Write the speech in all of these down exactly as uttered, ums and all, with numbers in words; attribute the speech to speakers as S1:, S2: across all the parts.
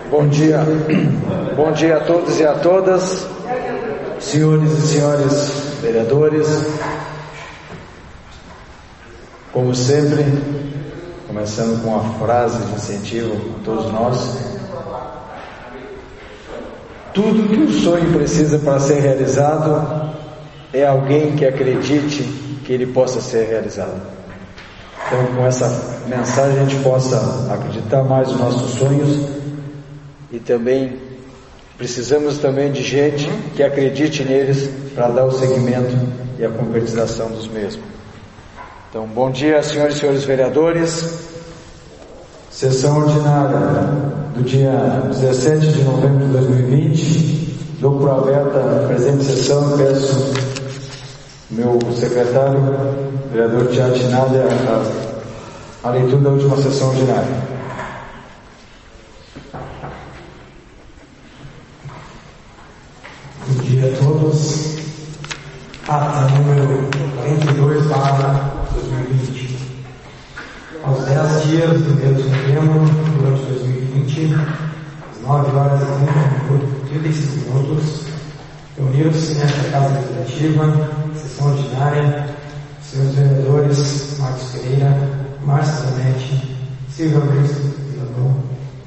S1: Bom dia, bom dia a todos e a todas, senhores e senhores vereadores. Como sempre, começando com uma frase de incentivo a todos nós: tudo que o sonho precisa para ser realizado é alguém que acredite que ele possa ser realizado. Então, com essa mensagem, a gente possa acreditar mais nos nossos sonhos. E também precisamos também de gente que acredite neles para dar o seguimento e a concretização dos mesmos. Então, bom dia, senhores e senhores vereadores. Sessão ordinária do dia dezessete de novembro de dois mil e vinte. Dou por aberta a presente sessão e peço meu secretário, vereador Tiago Schneider, a, a leitura da última sessão ordinária.
S2: Bom dia a todos. Ata número quarenta e dois barra dois mil e vinte. Aos dez dias do mês de novembro, durante dois mil e vinte, às nove horas e trinta e cinco minutos, reuniram-se nesta Casa Legislativa, sessão ordinária, os senhores vereadores Marcos Pereira, Márcio Zanetti, Silvio Augusto Villalobos,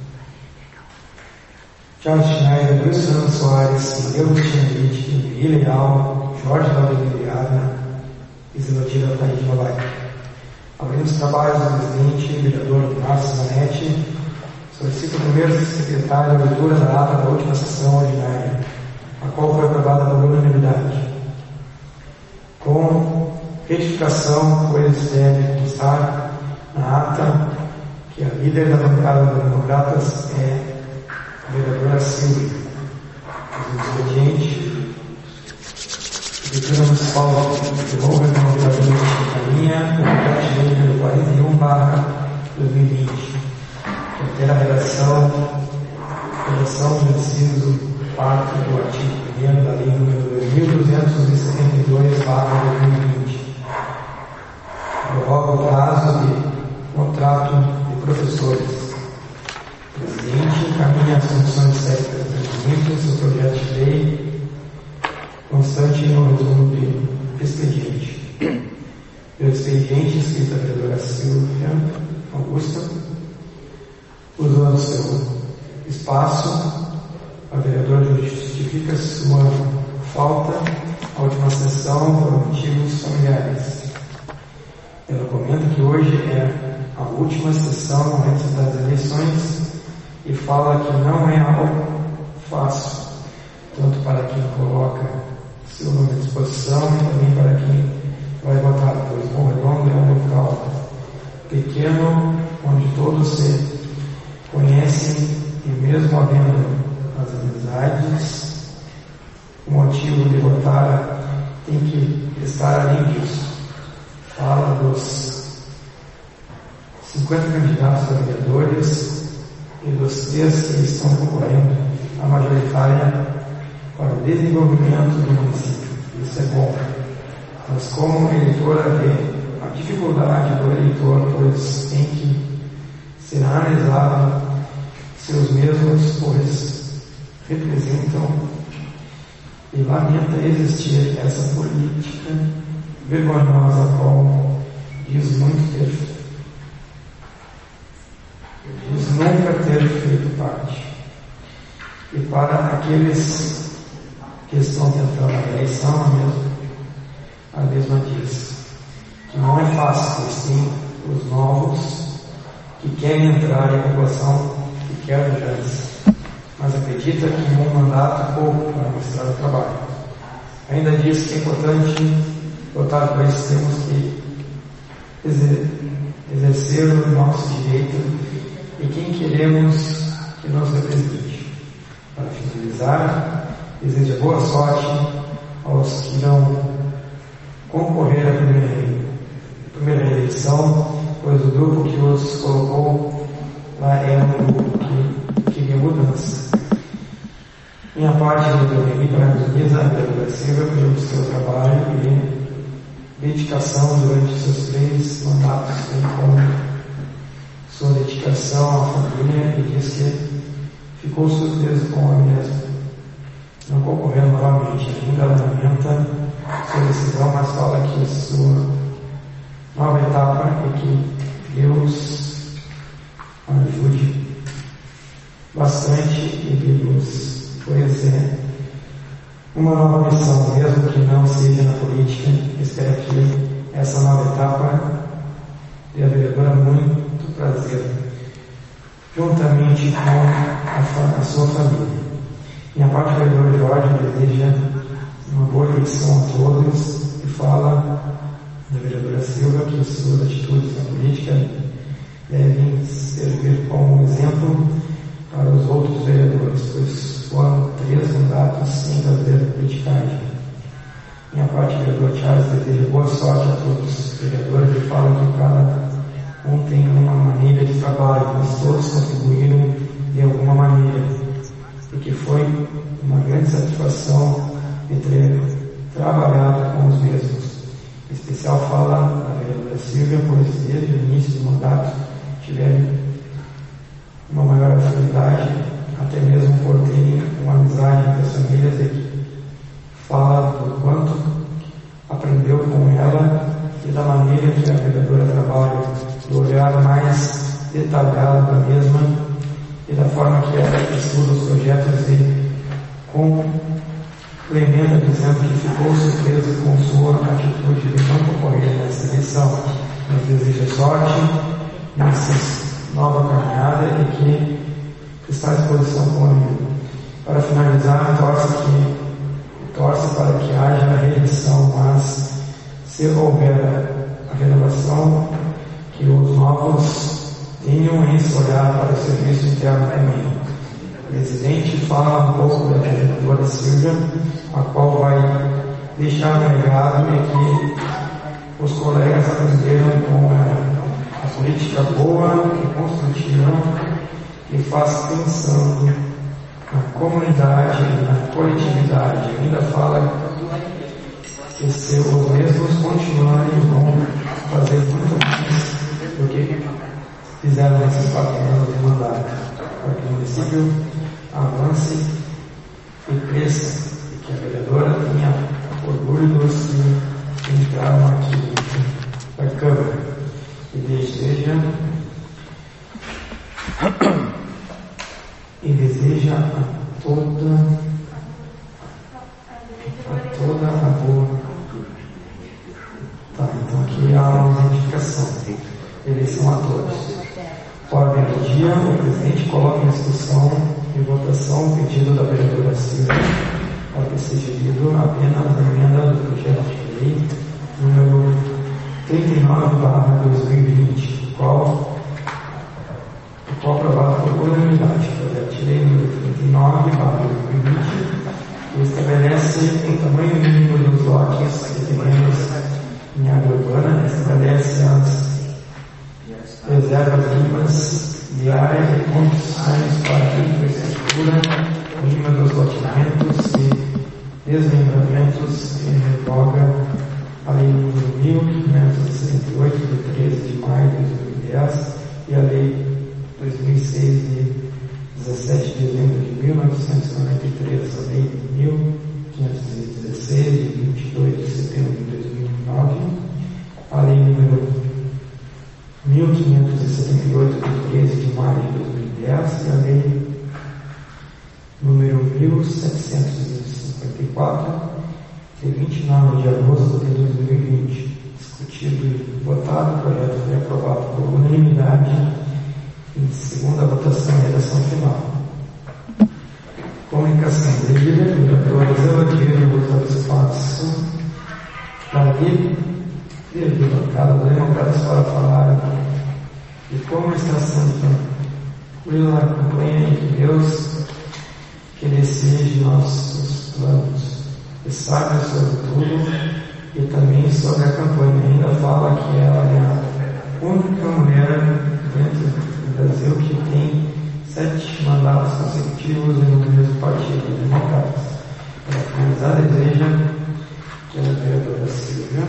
S2: Charles Schneider, Luiz Fernando Soares, Matheus Chinelite, Emília Leal, Jorge Valdemir Viana e Zelotira Taide Malai. Abrindo os trabalhos do presidente, vereador Márcio Zanetti, solicito o primeiro secretário a leitura da ata da última sessão ordinária, a qual foi aprovada por unanimidade. Com retificação, pois deve constar na ata que a líder da bancada dos democratas é a vereadora Silvia. O expediente, a Prefeitura Municipal de Roma, democraticamente encaminha o contrato de lei número quarenta e um barra dois mil e vinte, que altera a redação, a redação do inciso quarto do artigo primeiro da lei número dois mil duzentos e setenta e dois barra dois mil e vinte. Prorroga o prazo de contrato de professores. O presidente encaminha as funções técnicas do presidente, seu projeto de lei, constante no resumo de expediente. Pelo expediente, escrito a vereadora Silvia Augusta, usando seu espaço, a vereadora justifica sua falta à última sessão por motivos familiares. Ela comenta que hoje é a última sessão antes das eleições e fala que não é algo fácil, tanto para quem coloca seu nome à disposição e também para quem vai votar, pois Bom Redondo é um local pequeno onde todos se conhecem e mesmo havendo as amizades, o motivo de votar tem que estar além disso. Fala dos cinquenta candidatos a vereadores e dos três que estão concorrendo à majoritária para o desenvolvimento do município. Isso é bom. Mas como eleitora vê a dificuldade do eleitor, pois tem que ser analisado se os mesmos, pois representam e lamenta existir essa política vergonhosa a qual diz muito ter diz nunca ter feito parte. E para aqueles que estão tentando a eleição, a mesma, a mesma diz que não é fácil, pois tem os novos que querem entrar e a população que quer antes, mas acredita que em um mandato pouco para mostrar o trabalho. Ainda diz que é importante votar, pois temos que exercer o nosso direito e quem queremos que nos represente. Para finalizar, desejo boa sorte aos que irão concorrer à primeira, primeira eleição, pois o grupo que os colocou lá é um grupo que queria mudança. Minha parte, eu me parabenizo a vereadora Silvia pelo seu trabalho e dedicação durante seus três mandatos, bem como sua dedicação à família, e diz que ficou surpreso com a mesma. Não concorreu novamente, ainda lamenta sua decisão, mas fala que sua nova etapa é que Deus ajude bastante e Deus, pois é uma nova missão, mesmo que não seja na política. Espero que essa nova etapa dê a vereadora muito prazer, juntamente com a, a sua família. Minha parte, o vereador Jorge deseja uma boa eleição a todos e fala da vereadora Silva que suas atitudes na política devem servir como exemplo para os outros vereadores, pois foram três mandatos sem fazer politicagem. Minha parte, o vereador Charles deseja boa sorte a todos os vereadores e fala que cada um tem uma maneira de trabalho, mas todos contribuíram de alguma maneira, e que foi uma grande satisfação de ter trabalhado com os mesmos. Em especial fala da vereadora Silvia, pois desde o início do mandato tiveram uma maior afinidade, até mesmo por terem uma amizade entre as famílias, e fala do quanto aprendeu com ela e da maneira que a vereadora trabalha, do olhar mais detalhado da mesma e da forma que ela estuda os projetos e complementa dizendo que ficou surpreso com sua atitude de não concorrer nessa eleição. Nos deseja sorte nessa nova caminhada e que está à disposição com a vida. Para finalizar, torce, que, torce para que haja a reeleição, mas se houver a renovação, que os novos tenham esse olhar para o serviço interno também. O presidente fala um pouco da vereadora Silvia, a qual vai deixar um legado e que os colegas aprenderam com ela. A política boa e construtiva que faz pensando na comunidade e na coletividade. Ainda fala que se os mesmos continuarem vão fazer muito mais do que fizeram nesses quatro anos de mandato, para que o município avance e cresça, e que a vereadora tenha orgulho dos que entraram aqui na Câmara. E deseja e deseja a toda a toda a boa. Tá, então aqui há uma identificação. Eleição a todos. Ordem do dia, o presidente coloca em discussão e votação o pedido da vereadora Silvia para que seja lido apenas a emenda do projeto de lei número trinta e nove barra dois mil e vinte, o qual o qual aprovado por unanimidade. O projeto de lei número trinta e nove barra dois mil e vinte que estabelece o tamanho mínimo dos lotes de terrenos em área urbana, estabelece as reservas mínimas de área e condições para a infraestrutura mínima dos loteamentos e desmembramentos e revoga a Lei número mil quinhentos e sessenta e oito, de treze de maio de dois mil e dez, e a Lei dois mil e seis, de dezessete de dezembro de mil novecentos e noventa e três, a Lei mil quinhentos e dezesseis, de vinte e dois de setembro de dois mil e nove, a Lei número mil quinhentos e setenta e oito, de treze de maio de dois mil e dez, e a Lei número mil setecentos e cinquenta e quatro, de vinte e nove de agosto de dois mil e vinte. Discutido e votado, o projeto foi aprovado por unanimidade em segunda votação e redação final. Comunicação de vereadores, elogios do espaço da livre bancada dos democratas para falar de como está sendo tranquila a campanha de Deus que decide nossos planos e sabe sobre tudo, e também sobre a campanha. Ainda fala que ela é a única mulher dentro do Brasil que tem sete mandatos consecutivos no mesmo partido, democratas. Para finalizar, deseja que a vereadora Silvia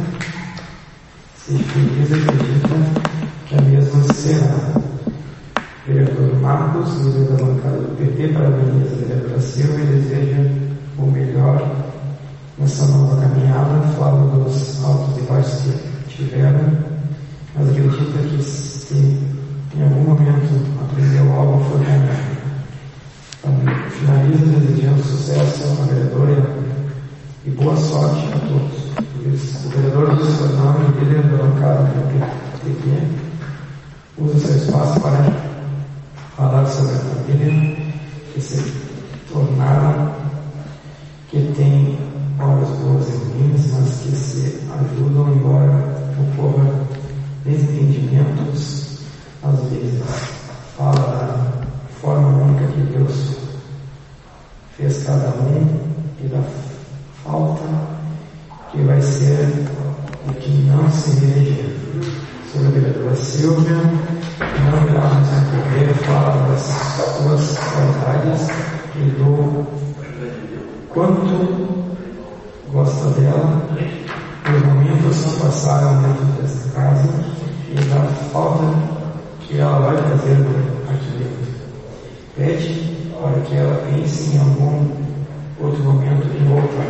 S2: seja feliz e acredita que a mesma será vereadora. vereador Marcos, líder da bancada do P T, parabeniza a vereadora Silvia e deseja o melhor nessa nova caminhada. Fala dos altos e baixos que tiveram, mas acredita que se em algum momento aprendeu algo foi bom. Então, finaliza desejando sucesso à vereadora e boa sorte a todos. O vereador Luiz Fernando, líder da bancada do P T, usa seu espaço para falar sobre a família que se tornaram, que tem horas boas e ruins, mas que se ajudam, embora ocorra desentendimentos às vezes. Fala da forma única que Deus fez cada um e da falta que vai ser o que não se reeleger. Sobre a vereadora Silvia, não irá nos recorrer, fala das suas qualidades e do quanto gosta dela, dos momentos que passaram dentro dessa casa e da falta que ela vai fazer aqui dentro. Pede para que ela pense em algum outro momento em voltar,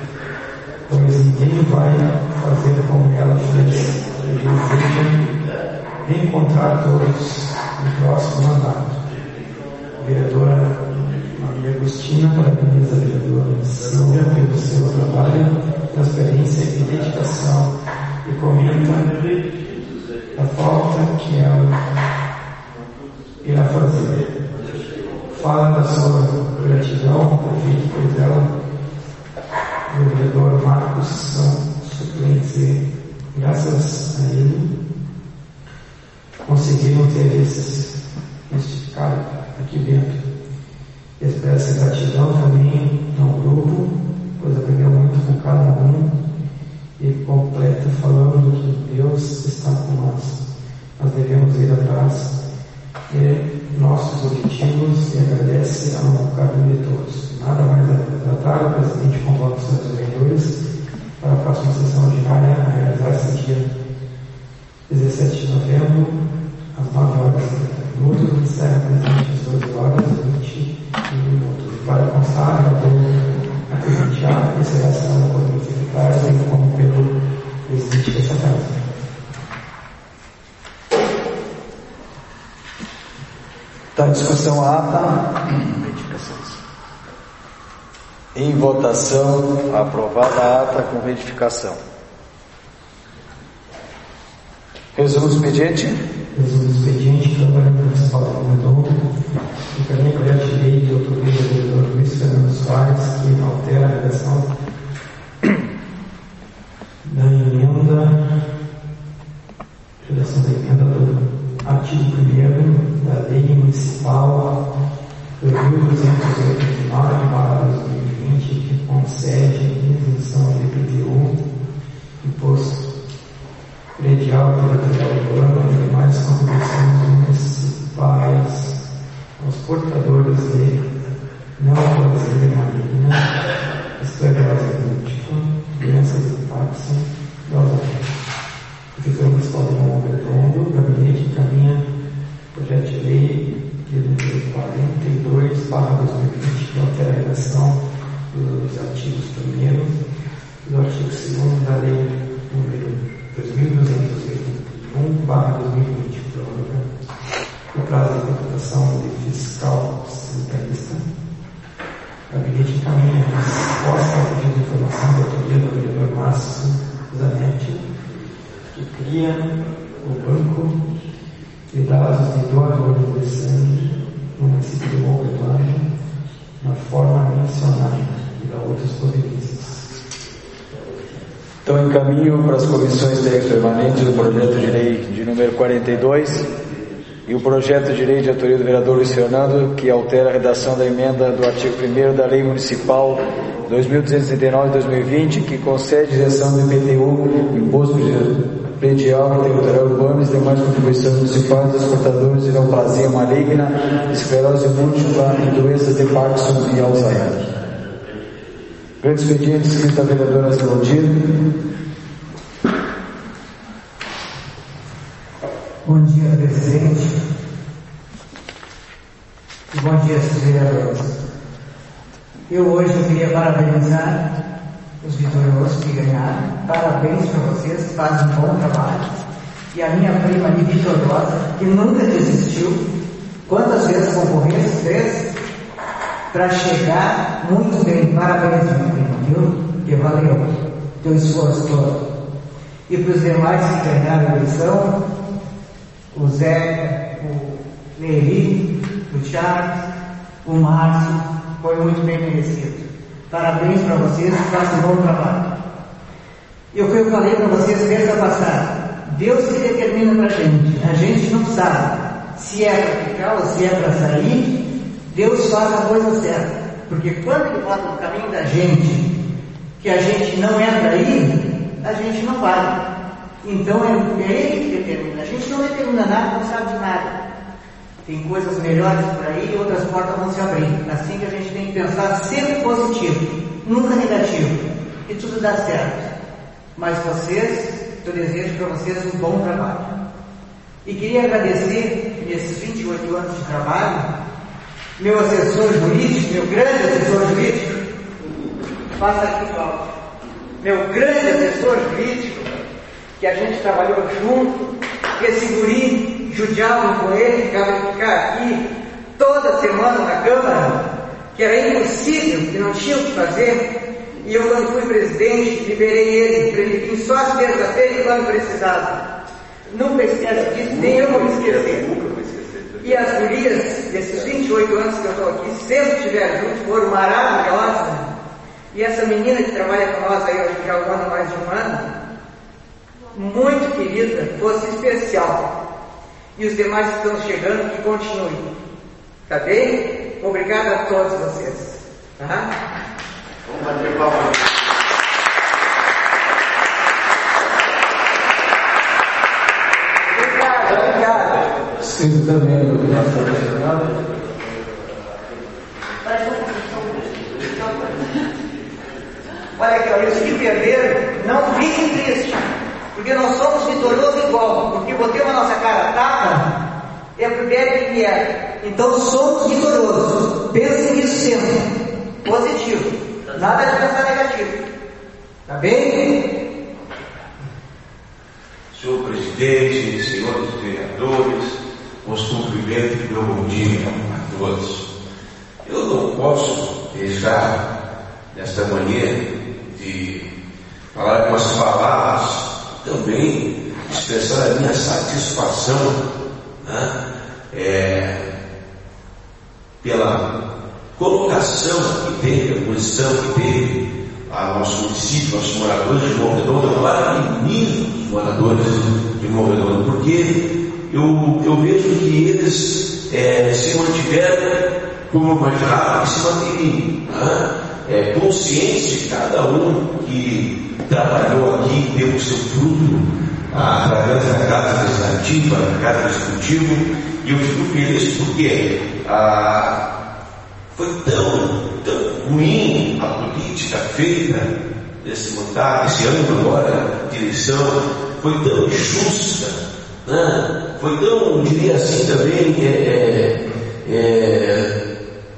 S2: pois ninguém vai fazer como ela fez. E deseja reencontrar todos no próximo mandato. Vereadora Maria Agostina parabeniza a vereadora Silvia pelo seu trabalho, transparência e dedicação e comenta a falta que ela irá fazer. Fala da sua gratidão por vir, pois ela e o vereador Marcos são suplentes e, graças a ele, conseguiram ter esses, este cargo aqui dentro. Expressa gratidão também ao grupo, pois aprendeu muito com cada um e completa falando que Deus está com nós. Nós devemos ir atrás de nossos objetivos e agradece ao carinho de todos. Nada mais a tratar, o presidente convoca os seus vereadores para a próxima sessão ordinária a realizar-se dia dezessete de novembro, às nove horas e trinta minutos, encerra presente às doze horas e vinte minutos. Para constar, eu vou acreditar que será assinada por meus secretários e como pelo presidente dessa casa.
S1: Está em discussão a ata. Em votação, aprovada a ata com retificação. Resumo do expediente.
S2: Resumo do expediente, Câmara Municipal de Redondo, encaminha projeto de lei de autoria do vereador Luiz Fernando Soares, que altera a redação da emenda, redação da emenda do artigo primeiro da Lei Municipal dois mil duzentos e oitenta e nove barra dois mil e vinte, que concede isenção de I P T U, imposto predial territorial urbano e demais contribuições municipais aos portadores de neoplasia maligna, esclerose múltipla, doenças de Parkinson e Alzheimer. Prefeitura Municipal de Monte Redondo, o gabinete encaminha projeto de lei de número quarenta e dois barra dois mil e vinte, que altera a redação dos artigos primeiro e do artigo segundo da lei número dois mil duzentos e oitenta e um barra dois mil e vinte, prórroga o prazo de contratação de fiscal sanitarista. O gabinete encaminha a resposta ao pedido de informação da autoria do vereador Márcio Zanetti, que cria o banco de dados de doadores de sangue no município de Monte Redondo, na forma mencionada, e dá outras providências.
S1: Então, encaminho para as comissões técnicas permanentes o projeto de lei de número quarenta e dois e o projeto de lei de autoria do vereador Luiz Fernando, que altera a redação da emenda do artigo primeiro da Lei Municipal dois mil duzentos e trinta e nove barra dois mil e vinte, que concede isenção do I P T U, imposto predial territorial urbano e demais contribuições municipais dos portadores de neoplasia maligna, esclerose múltipla e doenças de Parkinson e Alzheimer. Grande expediente, escrita a vereadora Zelondir.
S3: Bom dia, presidente. Bom dia, senhores vereadores. Eu hoje eu queria parabenizar os vitoriosos que ganharam. Parabéns para vocês, que fazem um bom trabalho. E a minha prima ali, vitoriosa, que nunca desistiu. Quantas vezes concorreu? Três? Para chegar muito bem. Parabéns, minha prima, viu? Que valeu teu esforço todo. E para os demais que ganharam a eleição, o Zé, o Leri, o Charles, o Márcio, foi muito bem merecido. Parabéns para vocês, façam um bom trabalho. E o que eu falei para vocês terça passada, Deus que determina para a gente, a gente não sabe se é para ficar ou se é para sair. Deus faz a coisa certa, porque quando Ele bota no caminho da gente, que a gente não é para ir, a gente não vai. Então é, é Ele que determina, a gente não determina nada, não sabe de nada. Tem coisas melhores por aí e outras portas vão se abrir. Assim que a gente tem que pensar sempre positivo, nunca negativo, e tudo dá certo. Mas vocês, eu desejo para vocês um bom trabalho. E queria agradecer, nesses vinte e oito anos de trabalho, meu assessor jurídico, meu grande assessor jurídico, faça aqui, Paulo, meu grande assessor jurídico, que a gente trabalhou junto, esse guri, judiavam com ele, ficava ficar aqui toda semana na Câmara, que era impossível, que não tinha o que fazer, e eu, quando fui presidente, liberei ele para ele vir só às terça-feira e quando precisava. Nunca esqueço disso, nem eu vou me esquecer. E as gurias desses vinte e oito anos que eu estou aqui, sempre estiveram juntos, foram maravilhosas. E essa menina que trabalha com nós aí, acho que já um ano, mais de um ano, muito querida, fosse especial. E os demais que estão chegando, que continuem. Tá bem? Obrigado a todos vocês. Tá?
S4: Vamos bater palmas.
S3: Obrigado, obrigado.
S1: Sim, também, obrigado.
S3: Olha aqui, olha, os que perderam, não fiquem tristes, porque nós somos vitoriosos igual, porque botemos a nossa cara a tapa, é pro deve que é. Então somos vitoriosos. Pensem nisso sempre. Positivo. Nada de pensar negativo. Tá bem?
S4: Senhor presidente, senhores vereadores, os cumprimentos e meu bom dia a todos. Eu não posso deixar nesta manhã de falar algumas palavras, também expressar a minha satisfação, né, é, pela colocação que teve, a posição que teve a nosso município, nossos moradores de Morro Redondo, agora meninos moradores de Morro Redondo, porque eu, eu vejo que eles é, se mantiveram como eu imaginava que se manteriam, né? É, conscientes de cada um que trabalhou aqui, deu o seu fruto através da Casa Legislativa, da Casa Executiva, e eu fico feliz porque ah, foi tão, tão ruim a política feita nesse mandato, esse ano agora de eleição, foi tão injusta, né? Foi tão, diria assim também, é, é, é,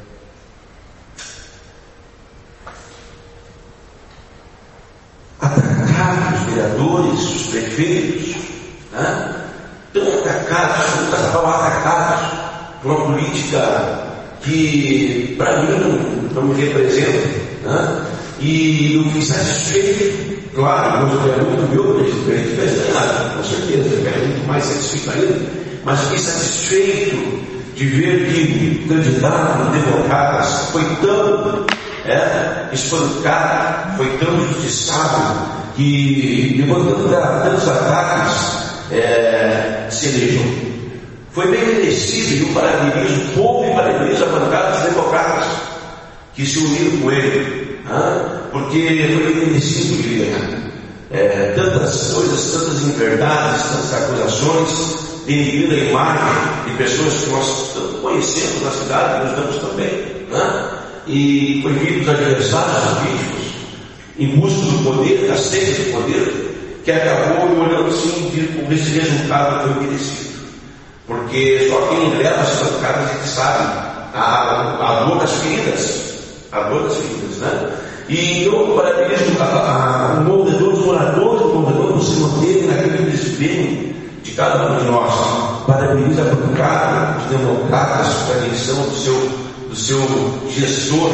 S4: atacados os vereadores, os prefeitos, né? Tão atacados, estavam atacados por uma política que para mim não, não me representa, né? E eu fui satisfeito, claro, eu gostaria muito do meu presidente tivesse ganhado, com certeza, eu ficaria muito mais satisfeito ainda, mas fiquei satisfeito de ver que o candidato democratas foi tão é, espancado, foi tão injustiçado, que levantando tantos ataques é, se elegeu. Foi bem merecido, e eu parabenizo o povo e parabenizo a bancada dos democratas que se uniram com ele, né? Porque foi bem merecido de ganhar. É, tantas coisas, tantas inverdades, tantas acusações, denegrindo a imagem de pessoas que nós tanto conhecemos na cidade, nós damos também, né? E foi vindo os adversários políticos em busca do poder, da sede do poder, que acabou olhando assim com esse resultado foi merecido. Porque só quem leva as bancadas é que sabe a, a dor das feridas, a dor das feridas, né? E então, parabenizo o movedor, os moradores do movedor, por se manter naquele desempenho de cada um de nós. Parabenizo a bancada, os democratas, pela eleição do seu, do seu gestor,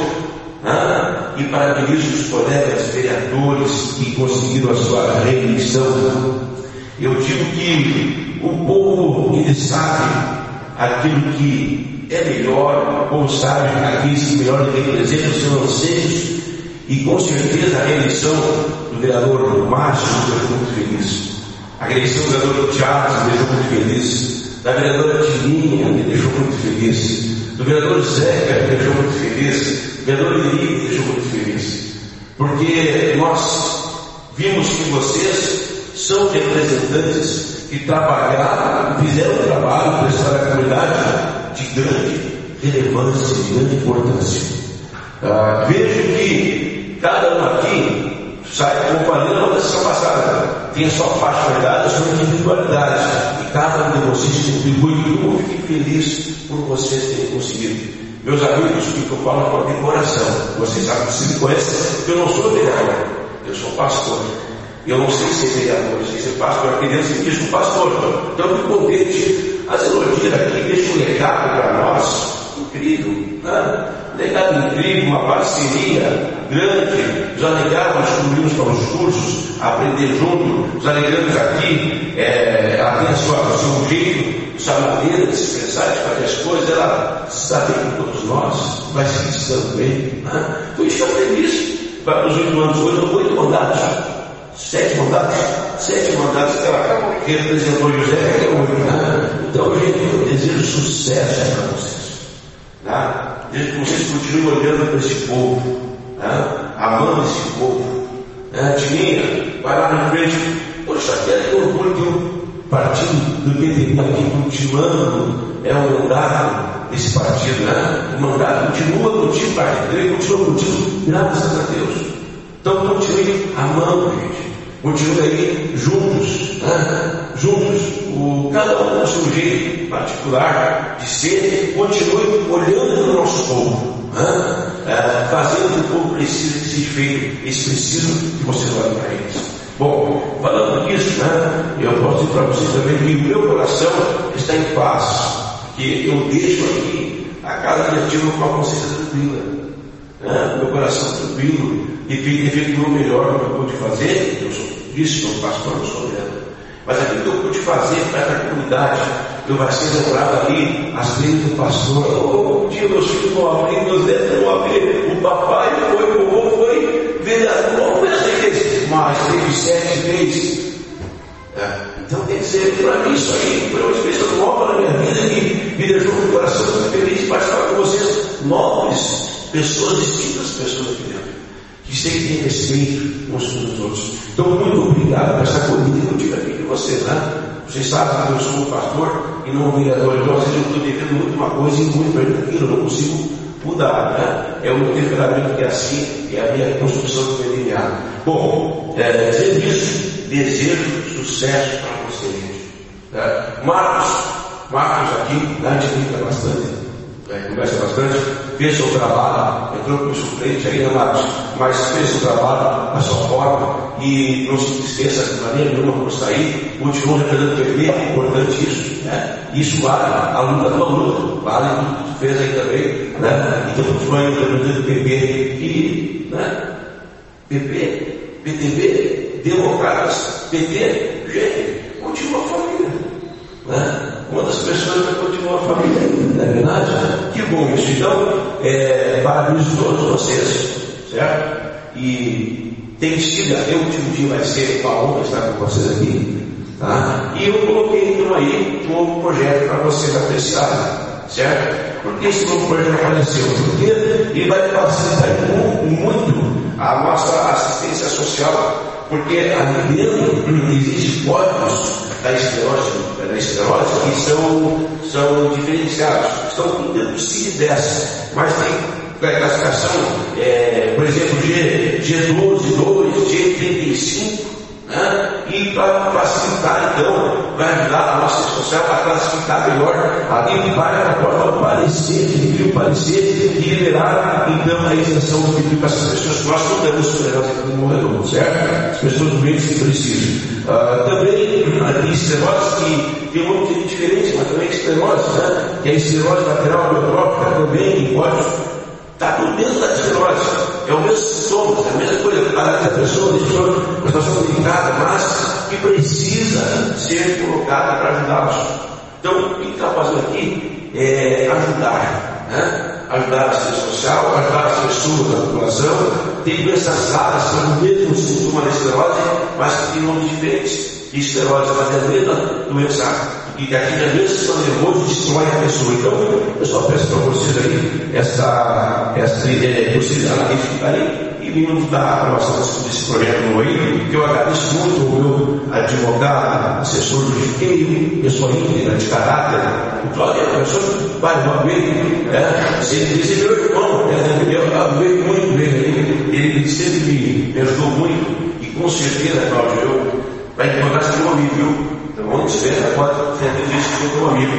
S4: né? E parabenizo os colegas vereadores que conseguiram a sua reeleição. Eu digo que o povo, ele sabe aquilo que é melhor, o povo sabe aquilo que melhor representa os seus anseios, e com certeza a reeleição do vereador Márcio me deixou muito feliz, a reeleição do vereador Tiago me deixou muito feliz, da vereadora Tininha me deixou muito feliz, do vereador Zeca me deixou muito feliz, do vereador Eli me deixou muito feliz, porque nós vimos que vocês são representantes que trabalharam, fizeram um trabalho, prestaram à comunidade de grande relevância, de grande importância. Ah, vejo que cada um aqui sai, como falei na sessão passada, tem a sua particularidade, a sua individualidade, e cada um de vocês contribui. Eu fico feliz por vocês terem conseguido. Meus amigos, o que eu falo com o coração, vocês sabem, vocês me conhecem, eu não sou vereador, eu sou pastor. Eu não sei ser vereador, eu sei ser pastor, porque Deus me diz um pastor. Então eu fico contente. As elogias aqui deixam um legado para nós incrível, né? Legado incrível, uma parceria grande. Nos alegramos de irmos para os cursos, aprender junto. Nos alegramos aqui, é, ela tem a sua, o seu jeito, sua maneira de se expressar, de fazer as coisas. Ela sabe que todos nós vai se ensinando bem, né? Então estou feliz para os oito anos hoje, oito mandatos. Sete mandatos, sete mandatos que ela representou José, que é o único, né? Então, gente, eu desejo sucesso para vocês, né? Desejo que vocês continuem olhando para esse povo, né? Amando esse povo, né? Tininha, vai lá na frente. Poxa, que orgulho de um partido do P T B aqui continuando, é o mandato desse partido, né? O mandato continua contigo, o partido dele continua contigo, graças a Deus. Então continue amando, gente. Continue aí juntos, né? Juntos, o, cada um com o seu jeito particular de ser. Continue olhando para o nosso povo, né? É, fazendo o que o povo precisa que seja feito. Eles precisam que vocês olhem para eles. Bom, falando nisso, né? Eu posso dizer para vocês também que o meu coração está em paz, porque eu deixo aqui a casa diretiva com a consciência tranquila, né? Meu coração tranquilo. E tem feito o melhor do que eu pude fazer. Eu sou disse, sou pastor, não sou vereador. Mas aquilo que eu pude fazer para a comunidade, eu vai ser lembrado ali, as vezes do pastor. Oh, um dia meus filhos vão abrir, meus netos vão abrir. O papai foi, o vovô foi vereador, não foi essa vez, mas teve sete vezes. É. Então tem que ser para mim isso aí. Foi uma experiência nova na minha vida que me deixou com o coração muito feliz de participar com vocês, nobres pessoas, distintas pessoas aqui dentro, que sempre tem respeito uns com os outros. Então, muito obrigado por essa corrida que eu tive aqui de vocês, né? Vocês sabem que eu sou um pastor e não um vereador, então eu estou devendo muito uma coisa e muito para aquilo, eu não consigo mudar, né? É o meu temperamento que é assim, é a minha construção do meu D N A. Bom, é, dizendo isso, desejo sucesso para vocês, gente. É, Marcos, Marcos aqui, né, a gente brinca bastante. É, conversa bastante, fez seu trabalho, entrou com o suplente aí, né, Marcos? Mas fez seu trabalho, a sua forma, e não se esqueça de maneira nenhuma por sair, continua representando o P P, é importante isso, né? Isso vale a luta da luta, vale tudo que tu fez aí também, né? Então continua aí representando o P P, e, né? P P, P T B, democratas, P T, gente, continua a família, né? Quantas pessoas vai continuar a família ainda, não é verdade? Que bom isso. Então, é, parabéns a todos vocês, certo? E tem sido, até o último dia vai ser uma honra estar com vocês aqui, tá? E eu coloquei então aí um novo projeto para vocês apreciarem, certo? Por que esse novo projeto apareceu? Porque ele vai facilitar muito a nossa assistência social. Porque ali dentro existem códigos da esclerose, da esclerose que são, são diferenciados, estão tudo dentro do C I D dez, mas tem a classificação, é, por exemplo, G, G doze, dois, G trinta e cinco, né? E para facilitar, então, vai ajudar a nossa social a classificar melhor, ali vai para aparecer, viu? parecer e liberar então a isenção do pedido para essas pessoas. Nós não temos super-heróis aqui no morredor, certo? As pessoas doentes que precisam. Uh, também tem esclerose que tem um nome diferente, mas também é esclerose, né? Que é a esclerose lateral amiotrófica também, que pode estar tudo dentro da esclerose. É o mesmo sintoma, é a mesma coisa. Para a pessoa, uma situação delicada, mas que precisa ser colocada para ajudá-los. Então, o que está fazendo aqui é ajudar, né? Ajudar a assistência social, ajudar as pessoas da população. Tem doenças raras, são o mesmo sintoma da esclerose, mas que tem nomes diferentes. Esclerose materna, doença e aqui na doença são nervosos destrói a pessoa. Então, eu só peço para vocês aí essa, essa é, vocês analisarem e vimos dar aprovação desse projeto no aí, que eu agradeço muito ao meu advogado, assessor do Chiqueiro, pessoa íntegra, de caráter, o Cláudio é uma pessoa que vai uma vez, né? Esse é meu irmão, né? Eu vejo muito bem, ele sempre me ajudou muito, e com certeza, Cláudio, eu vai encontrar-se com um amigo, viu? Então vamos ver, pode ter visto com um amigo.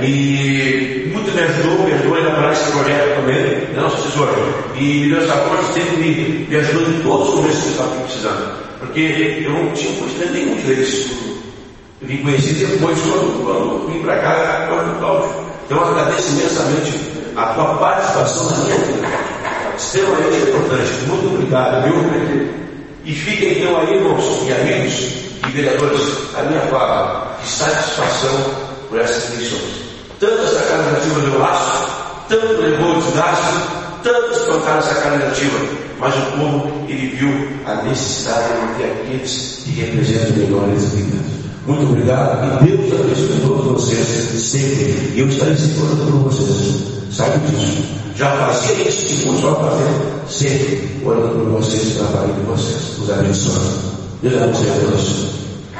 S4: E muito me ajudou, me ajudou a elaborar esse projeto também, não, assessor. E meus acordos sempre me, me ajudou em todos os momentos que eu estava precisando. Porque eu não tinha conhecimento nenhum deles. Eu vim conhecer depois quando, quando vim para cá, agora no Cláudio. Então eu agradeço imensamente a tua participação na minha vida. Extremamente importante. Muito obrigado, viu? E fiquem então aí, irmãos e amigos e vereadores, a minha fala de satisfação por essas eleições. Tanto essa candidatura deu laço, tanto levou o desgaste, tanto espancaram essa candidatura, mas o povo, ele viu a necessidade de manter aqueles que representam melhores vidas. Muito obrigado e Deus abençoe todos vocês sempre. E eu estarei sempre orando por vocês. Sabe disso? Já fazia isso e continuo fazendo sempre, orando por vocês e trabalhando por vocês. Os abençoe. Deus abençoe a todos.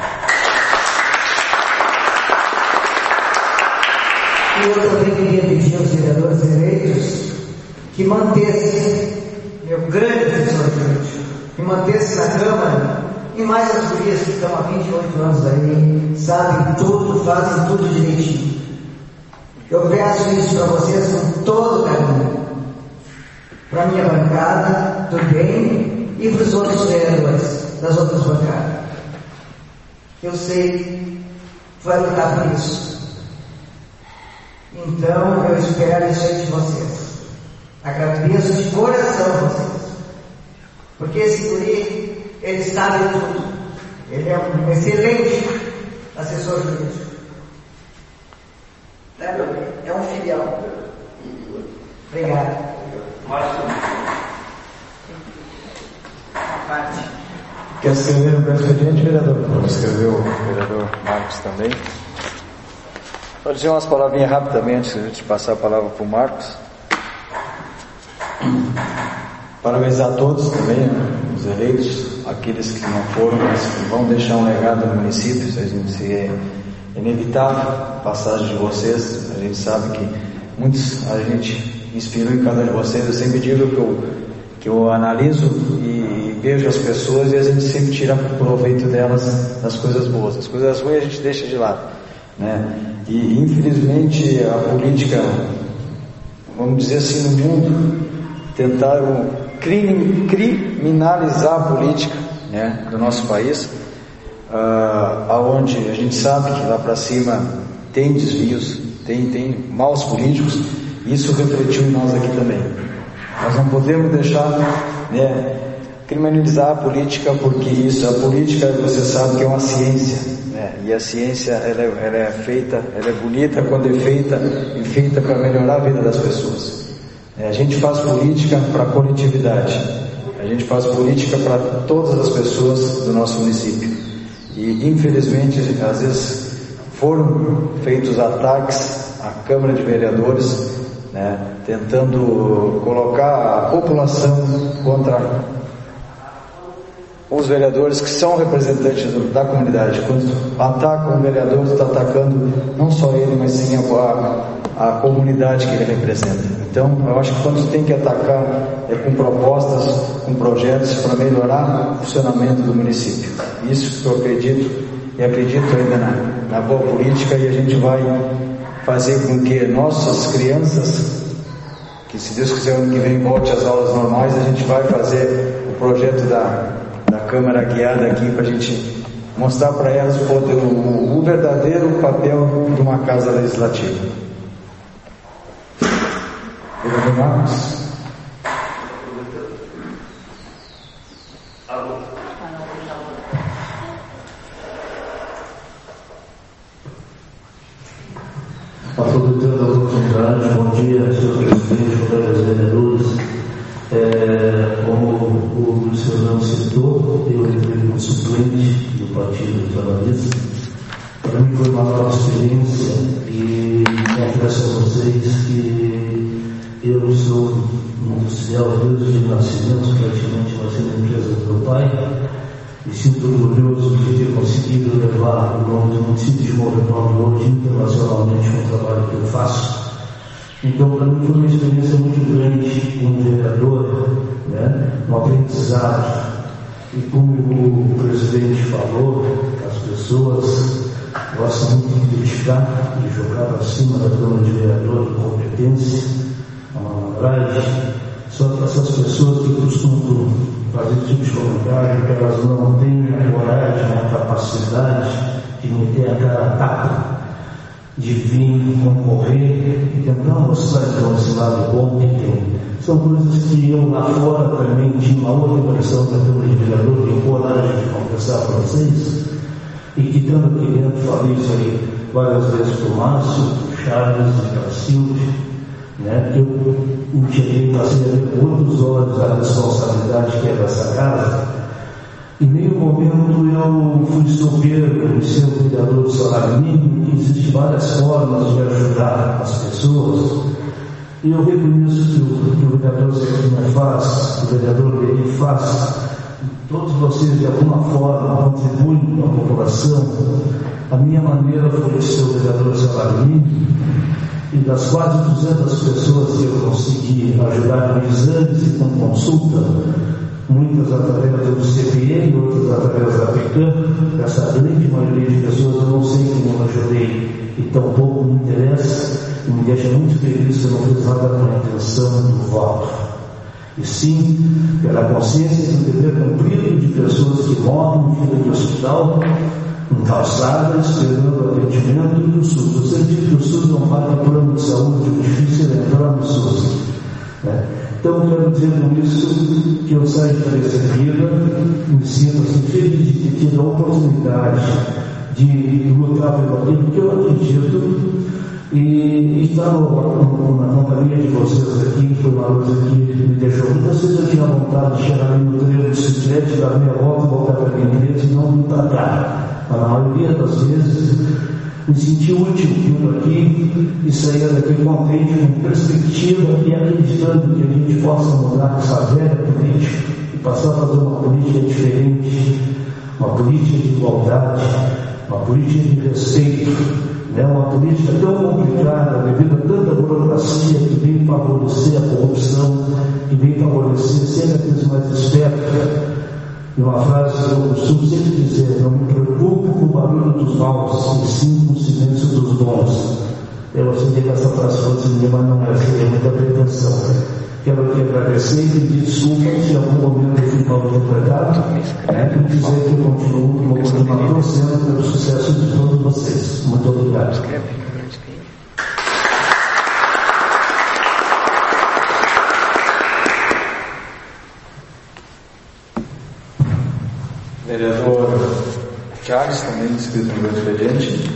S3: E eu também queria pedir aos vereadores eleitos que mantessem, meu grande professor Júlio, que mantessem na Câmara, e mais as gurias que estão há vinte e oito anos aí, sabem tudo, fazem tudo direitinho. Eu peço isso para vocês com todo carinho, para a minha bancada do bem e para os outros vereadores das outras bancadas. Eu sei que vai lutar por isso. Então eu espero isso aí de vocês. Agradeço de coração a vocês. Porque esse guri, ele sabe tudo. Ele é um excelente assessor jurídico. É um filial. Obrigado.
S1: Quer escrever no expediente, vereador? Vamos escrever o vereador Marcos também. Vou dizer umas palavrinhas rapidamente, antes de passar a palavra para o Marcos. Parabenizar a todos também, né, os eleitos, aqueles que não foram, mas que vão deixar um legado no município. A gente é inevitável a passagem de vocês. A gente sabe que muitos a gente inspirou em cada um de vocês. Eu sempre digo que eu, que eu analiso e vejo as pessoas e a gente sempre tira proveito delas, das coisas boas. As coisas ruins a gente deixa de lado, né? E infelizmente a política, vamos dizer assim, no mundo tentaram criminalizar a política, né, do nosso país, uh, aonde a gente sabe que lá para cima tem desvios, tem, tem maus políticos. Isso refletiu em nós aqui também. Nós não podemos deixar, né, criminalizar a política, porque isso, a política, você sabe que é uma ciência, né? E a ciência ela é, ela é feita, ela é bonita quando é feita e feita para melhorar a vida das pessoas. É, a gente faz política para a coletividade, a gente faz política para todas as pessoas do nosso município. E infelizmente, às vezes foram feitos ataques à Câmara de Vereadores, né, tentando colocar a população contra os vereadores que são representantes da comunidade. Quando atacam o vereador, está atacando não só ele, mas sim a, a comunidade que ele representa. Então, eu acho que quando tem que atacar é com propostas, com projetos para melhorar o funcionamento do município. Isso que eu acredito, e acredito ainda na, na boa política, e a gente vai fazer com que nossas crianças que se Deus quiser ano que vem volte às aulas normais, a gente vai fazer o projeto da, da Câmara Guiada aqui para a gente mostrar para elas o, o, o verdadeiro papel de uma casa legislativa. Vereador Marcos.
S5: Aproveitando a oportunidade, bom dia, senhor presidente, colegas vereadores. É, como o Luiz Fernando citou, eu entrei como suplente do Partido Trabalhista. Para mim foi uma nova experiência e confesso a vocês que eu sou um industrial desde o nascimento, praticamente nasci na empresa do meu pai, e sinto orgulhoso de ter conseguido levar o nome do município de Morropão hoje internacionalmente com o trabalho que eu faço. Então, para mim foi uma experiência muito grande como vereador, né? Um aprendizado. E como o presidente falou, as pessoas gostam muito de criticar, de jogar para cima da Câmara de Vereador de competência, a malandragem. Só que essas pessoas que costumam fazer esse tipo de comentário, que elas não têm a coragem, a capacidade de meter a cara a tapa, de vir concorrer e tentar mostrar então esse lado bom que tem. São coisas que eu lá fora também tinha uma outra impressão da Câmara de Vereador, tenho coragem de conversar para vocês, e que tanto aqui dentro falei isso aí várias vezes para o Márcio, para o Charles e para a Silvia, né, que eu enxerguei, passei a ver com outros olhos a responsabilidade que é dessa casa. Em nenhum momento eu fui estopeiro de ser um vereador do salário mínimo, e existem várias formas de ajudar as pessoas. E eu reconheço que o, que o vereador Zequinha faz, o vereador Beri faz, todos vocês de alguma forma contribuem com a população. A minha maneira foi ser o vereador do salário mínimo, e das quase duzentas pessoas que eu consegui ajudar com exames e com consulta, muitas através do C P E, outras através da PECAM, essa grande maioria de pessoas eu não sei quem eu ajudei, e tampouco me interessa, e me deixa muito feliz que eu não fiz nada com a intenção do voto, e sim pela consciência do dever cumprido de pessoas que morrem em fila de hospital, em calçada, esperando atendimento do SUS. Você diz que o SUS não paga plano de saúde, o difícil é entrar no SUS, né? Então, quero dizer com isso que eu saio de Recebida, me sinto assim, feliz de ter tido a oportunidade de lutar pelo aquilo que eu acredito, e estar na companhia de vocês aqui, foi uma coisa que me deixou. Muitas vezes eu tinha vontade de chegar ali no treino de bicicleta, dar minha volta e voltar para a minha empresa e não me tratar. Mas na maioria das vezes me senti útil vindo aqui e sair daqui contente, com perspectiva e acreditando que a gente possa mudar essa velha política e passar a fazer uma política diferente, uma política de igualdade, uma política de respeito, né? Uma política tão complicada, devido a tanta burocracia que vem favorecer a corrupção, que vem favorecer sempre aqueles mais espertos. E uma frase que eu costumo sempre dizer: não me preocupo com o barulho dos maus, e sim com o silêncio dos bons. Eu aceitei que essa frase fosse minha, mas não é, seria muita pretensão. Quero aqui agradecer e pedir desculpas se em algum momento eu fui mal interpretado, né, e dizer que eu continuo, vou continuar torcendo pelo sucesso de todos vocês. Muito obrigado.
S1: Vereador Charles, também inscrito no meu expediente.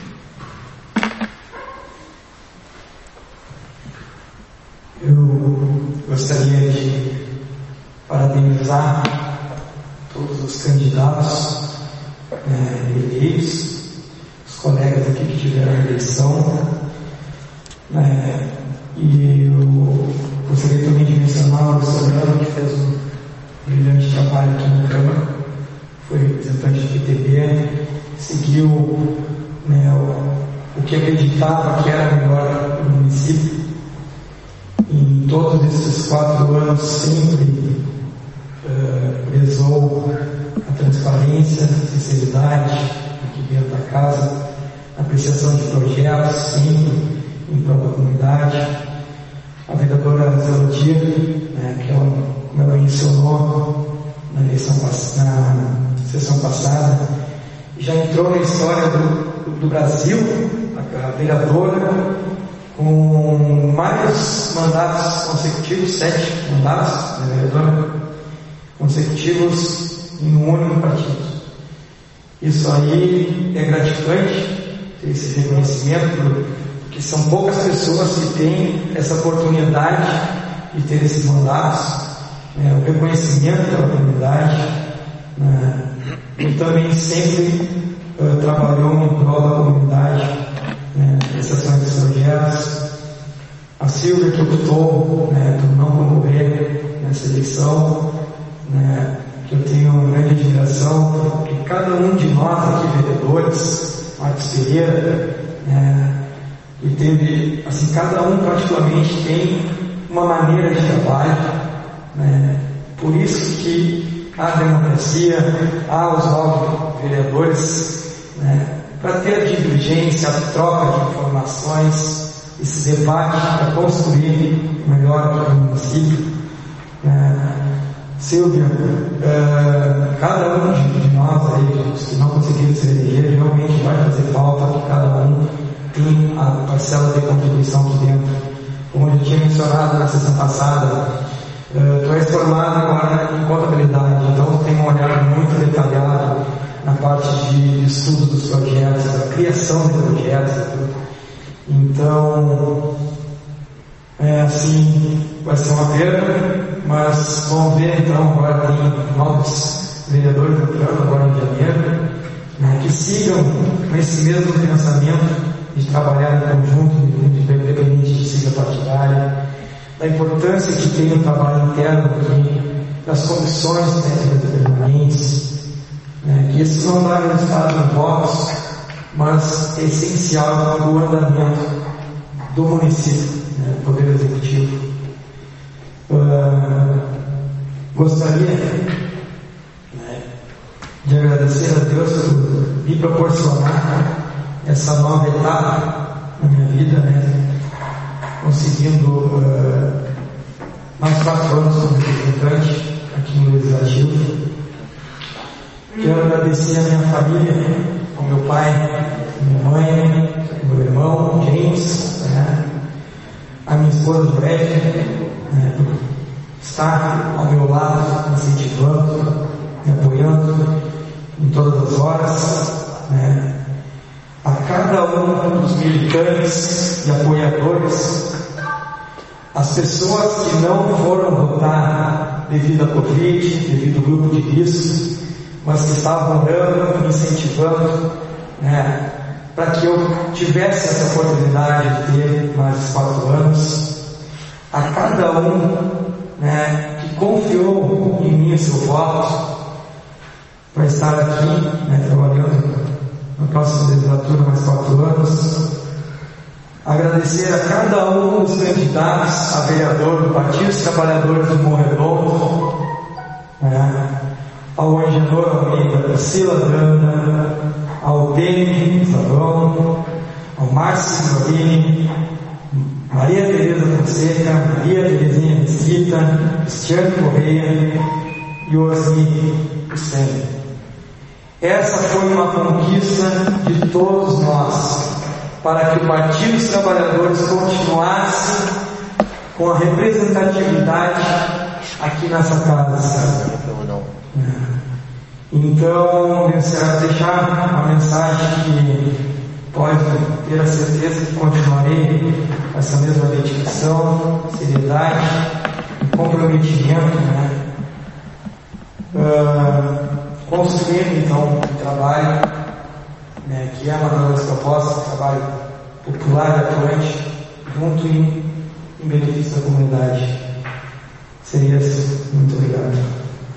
S2: Eu gostaria de parabenizar todos os candidatos é, eleitos, os colegas aqui que tiveram a eleição, é, e eu gostaria também de mencionar o Luciano, que fez um brilhante trabalho aqui na Câmara, foi representante do P T B, seguiu, né, o, o que acreditava que era melhor para o município. Em todos esses quatro anos sempre uh, prezou a transparência, a sinceridade aqui dentro da casa, a apreciação de projetos sempre em prol da comunidade, a vereadora Zelodia, né, que ela, como ela mencionou na, eleição, na sessão passada, já entrou na história do, do Brasil, a, a vereadora, com mais mandatos consecutivos, sete mandatos, né, vereadora, consecutivos em um único partido. Isso aí é gratificante, ter esse reconhecimento, porque são poucas pessoas que têm essa oportunidade de ter esses mandatos, né, o reconhecimento da comunidade, né, e também sempre uh, trabalhou em prol da comunidade, né, exceção desses projetos. A Silvia, que optou, né, por não promover nessa eleição, né, que eu tenho uma grande admiração, porque cada um de nós aqui, vereadores, Marcos Pereira, né, e teve, assim, cada um particularmente tem uma maneira de trabalho, né, por isso que há democracia, há os nove vereadores, né, para ter a diligência, a troca de informações, esse debate para construir melhor o município. né, Silvia, uh, cada um de, de nós aí, se não conseguirmos se eleger, realmente vai fazer falta que cada um tem a parcela de contribuição aqui dentro. Como eu tinha mencionado na sessão passada, uh, tu és formado agora em contabilidade, então tem um olhar muito detalhado na parte de, de estudo dos projetos, da criação de projetos. Então, é assim, vai ser uma perda, mas vamos ver então, agora tem novos vereadores entrando agora em janeiro, né, que sigam com esse mesmo pensamento de trabalhar em conjunto, independente de sigla partidária, da importância que tem o trabalho interno aqui, das comissões técnicas permanentes, né, que isso não dá resultado em votos, mas é essencial para o andamento do município, né, do Poder Executivo. Uh, gostaria, né, de agradecer a Deus por me proporcionar essa nova etapa na minha vida, né, conseguindo uh, mais quatro anos como representante aqui no Legislativo. Quero agradecer a minha família, ao meu pai, minha mãe, meu irmão James, né, a minha esposa Joélia, né, por estar ao meu lado, me incentivando, me apoiando em todas as horas, né, a cada um dos militantes e apoiadores, as pessoas que não foram votar devido à Covid, devido ao grupo de risco, mas que estavam orando, me incentivando, né, para que eu tivesse essa oportunidade de ter mais quatro anos. A cada um, né, que confiou em mim o seu voto para estar aqui, né, trabalhando na próxima legislatura mais quatro anos. Agradecer a cada um dos candidatos a vereador do Partido dos Trabalhadores do Morro Redondo, né, ao Angenor Almeida, Priscila Drana, ao Dene Zabão, ao Márcio Florini, Maria Tereza Fonseca, Maria Terezinha Mesquita, Cristiano Correia e Osni Hussein. Essa foi uma conquista de todos nós, para que o Partido dos Trabalhadores continuasse com a representatividade aqui nessa casa. Então, eu quero deixar uma mensagem que pode ter a certeza que continuarei com essa mesma dedicação, seriedade e comprometimento, né? Uh, construindo então um trabalho, né, que é uma das propostas, um trabalho popular e atuante, junto em, em benefício da comunidade. Seria isso. Muito obrigado.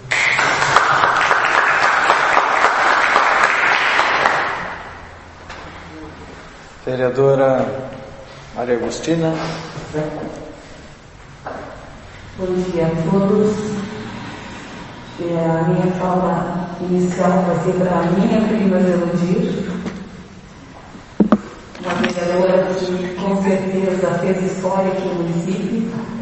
S1: Vereadora Maria Agostina.
S6: Bom dia a todos. A minha fala inicial vai ser para a minha prima Zelodir, uma vereadora que com certeza fez história aqui no município.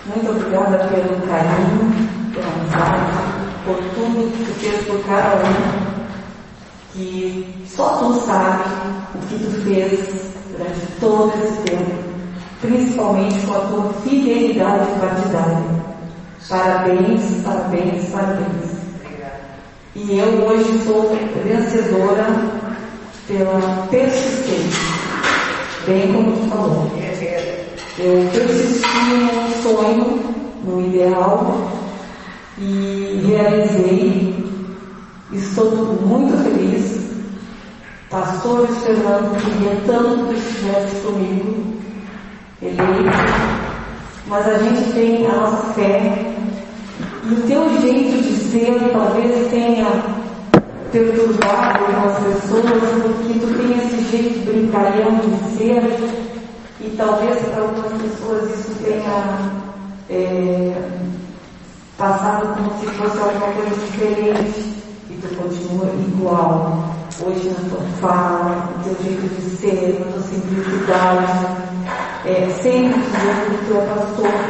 S6: Muito obrigada pelo carinho, pela amizade, por tudo que tu fez por cada um, que só tu sabe o que tu fez durante todo esse tempo, principalmente com a tua fidelidade partidária. Parabéns, parabéns, parabéns. E eu hoje sou vencedora pela persistência, bem como tu falou. Eu persisti num sonho, num ideal, e realizei. Estou muito feliz. Pastor Fernando queria tanto que estivesse comigo, eleito, mas a gente tem a nossa fé, e o teu jeito de ser talvez tenha perturbado algumas pessoas, porque tu tem esse jeito brincalhão de ser, e talvez para algumas pessoas isso tenha é, passado como se fosse alguma coisa diferente, e tu continua igual, hoje na tua fala, no teu jeito de ser, na tua simplicidade, é, sempre dizendo que tu é pastor,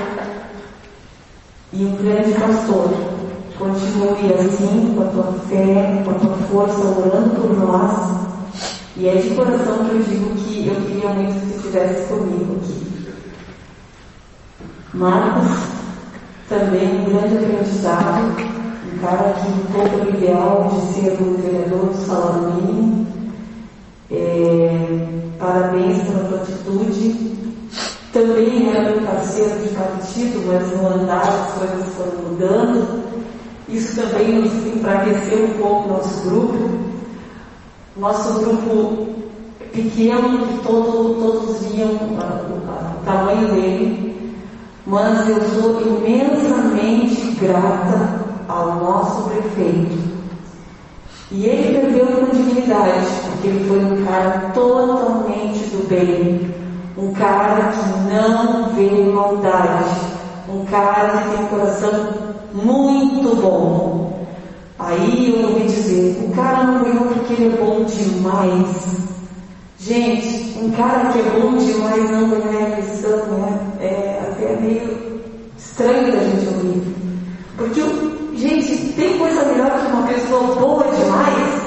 S6: e um grande pastor. Continue assim, com a tua fé, com a tua força, orando por nós. E é de coração que eu digo que eu queria muito que você estivesse comigo aqui. Marcos, também um grande aprendizado, um cara que lutou pelo ideal de ser o vereador do salário mínimo. É, parabéns pela tua atitude. Também era meu parceiro de partido, mas no andar as coisas foram mudando. Isso também nos enfraqueceu um pouco o nosso grupo. Nosso grupo pequeno, que todo, todos viam o tamanho dele, mas eu sou imensamente grata ao nosso prefeito. E ele perdeu com dignidade, porque ele foi um cara totalmente do bem, um cara que não vê maldade, um cara que tem um coração muito bom. Aí eu ouvi dizer, o cara não ganhou porque ele é bom demais. Gente, um cara que é bom demais não ganhar a eleição, né? É até meio estranho da gente ouvir. Porque, gente, tem coisa melhor que uma pessoa boa demais?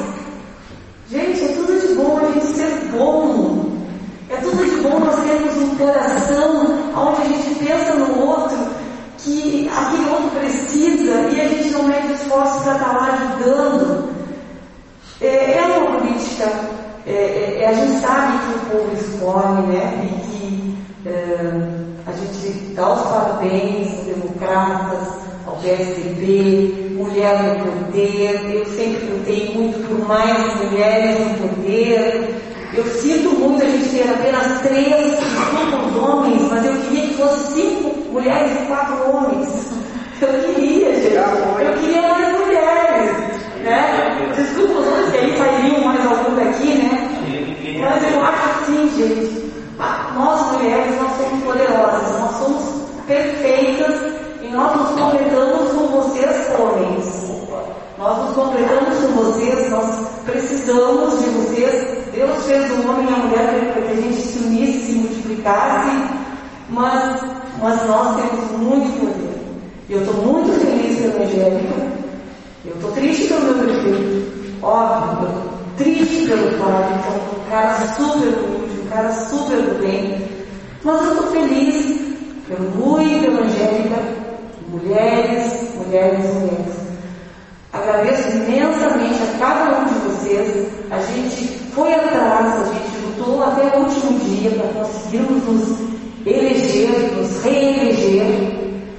S6: Gente, é tudo de bom a gente ser bom. É tudo de bom nós termos um coração onde a gente pensa no outro, que aquele outro precisa e a gente não mede esforço para estar lá ajudando. É, é uma política, é, é, a gente sabe que o povo escolhe, né? E que é, a gente dá os parabéns aos democratas, ao P S D B, mulher no poder. Eu sempre lutei muito por mais mulheres no poder. Eu sinto muito a gente ter apenas três, desculpa os homens, mas eu queria que fosse cinco mulheres e quatro homens. Eu queria, gente. Eu queria mais mulheres, né? Desculpa os homens, que aí sairiam mais algum daqui, né? Mas eu acho assim, gente, nós mulheres, nós somos poderosas, nós somos perfeitas e nós nos completamos com vocês, homens. Nós nos completamos com vocês, nós precisamos de vocês. Deus fez o homem e a mulher para que a gente se unisse, se multiplicasse, mas, mas nós temos muito poder. Eu estou muito feliz pela Angélica, eu estou triste pelo meu prefeito, óbvio, eu estou triste pelo Flávio, que é um cara super humilde, um cara super do bem, mas eu estou feliz pelo Rui, pela Angélica, mulheres, mulheres, mulheres. Agradeço imensamente a cada um de vocês. A gente foi atrás, a gente lutou até o último dia para conseguirmos nos eleger, nos reeleger.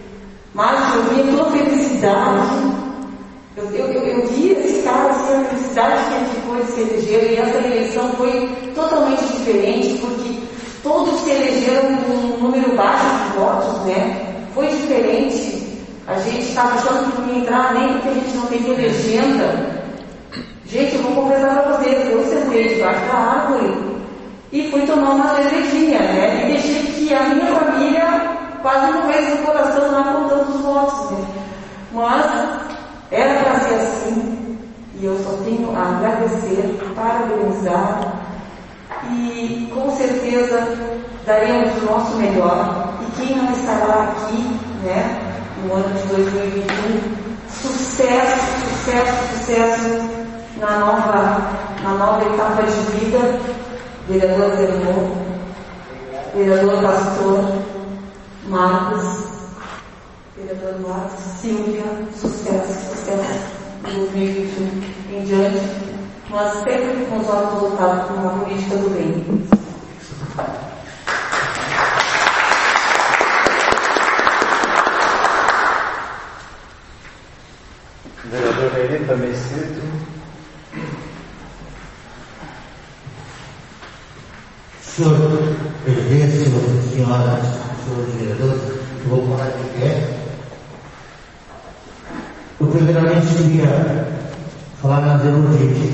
S6: Mas eu vi a tua felicidade. Eu, eu, eu, eu vi esse cara, assim, a felicidade que ele ficou de se eleger. E essa eleição foi totalmente diferente, porque todos se elegeram com um número baixo de votos, né? Foi diferente. A gente estava achando que não ia entrar nem porque a gente não tem legenda. Gente, eu vou confessar para vocês, eu sentei debaixo da árvore e fui tomar uma cervejinha, né? E deixei que a minha família quase não fez no coração lá contando os votos, né? Mas era para ser assim e eu só tenho a agradecer, parabenizar e com certeza daremos o nosso melhor. E quem não estará aqui né? No ano de dois mil e vinte e um. Sucesso, sucesso, sucesso na nova, na nova etapa de vida. Vereador Zenon, vereador Pastor Marcos, vereador Marcos, Silvia, sucesso, sucesso de dois mil e vinte e um em diante, mas sempre com os olhos voltados para uma política do bem.
S1: Vereador Nery, também escrito.
S7: Senhor presidente, senhoras, senhores vereadores, eu vou falar de pé. Eu primeiramente queria falar nas elodias.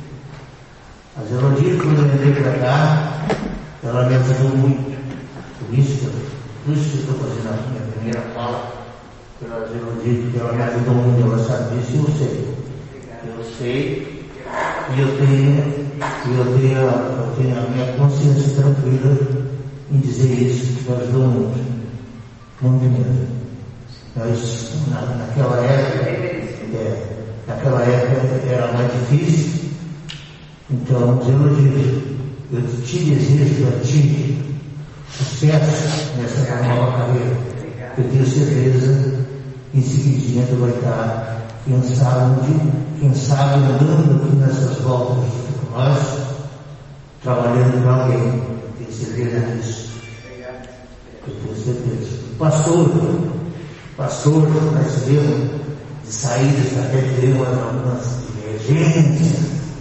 S7: As elodias, quando eu entrei para cá, ela me ajudou muito. Por isso, por isso que eu estou fazendo a minha primeira fala, pelas elodias, que ela me ajudou muito, ela sabe disso, eu sei. Eu sei, e eu tenho, eu tenho, eu tenho a minha consciência tranquila em dizer isso, que me ajudou muito. Muito mesmo. Mas na, naquela época, é, naquela época era mais difícil, então os elogios, eu te desejo a ti sucesso nessa nova carreira. Eu tenho certeza que em seguidinha tu vai estar, quem sabe, quem sabe andando aqui nessas voltas com nós, trabalhando para alguém. Eu tenho certeza disso. Eu tenho certeza. Pastor, pastor, nós tivemos de saídas, até tivemos algumas divergências,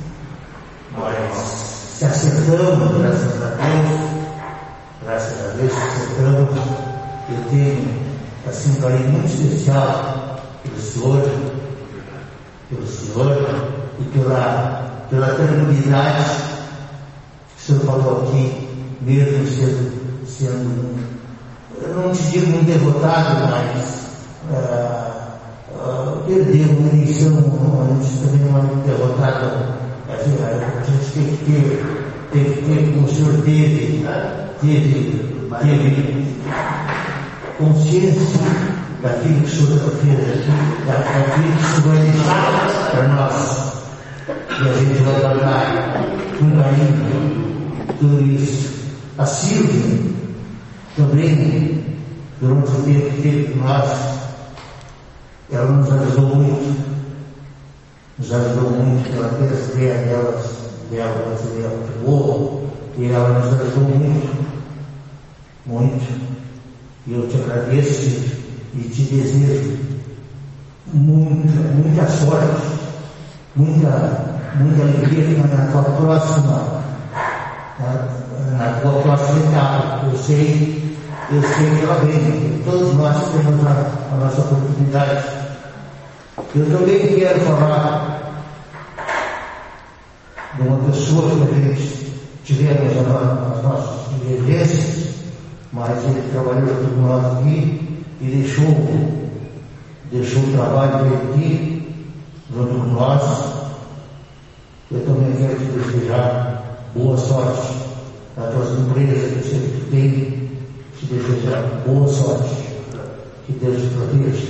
S7: mas se acertamos, graças a Deus, graças a Deus se acertamos. Eu tenho assim um carinho muito especial pelo Senhor, pelo Senhor e pela, pela tranquilidade que o Senhor falou aqui, mesmo sendo, sendo eu não te digo um derrotado, mas uh, uh, perdeu uma eleição, a gente também não é muito derrotado. A gente tem que ter, tem que ter como o senhor teve, teve, teve consciência daquilo que o senhor fez aqui, daquilo que o senhor vai deixar para nós. E a gente vai trabalhar com carinho tudo isso. A Silvia também, durante o tempo que teve com nós, ela nos ajudou muito, nos ajudou muito, ela teve as ideias delas, dela, as ideias muito boas, e ela nos ajudou muito, muito. E eu te agradeço e te desejo muita, muita sorte, muita, muita alegria na tua próxima, na, na tua próxima etapa. Eu sei Eu sei que ela vem, todos nós temos a, a nossa oportunidade. Eu também quero falar de uma pessoa que a gente tivemos as nossas divergências, mas ele trabalhou com nós aqui e deixou, deixou o trabalho dele aqui, junto com nós. Eu também quero te desejar boa sorte nas tuas empresas que você tem. Te desejar boa sorte, que Deus te proteja.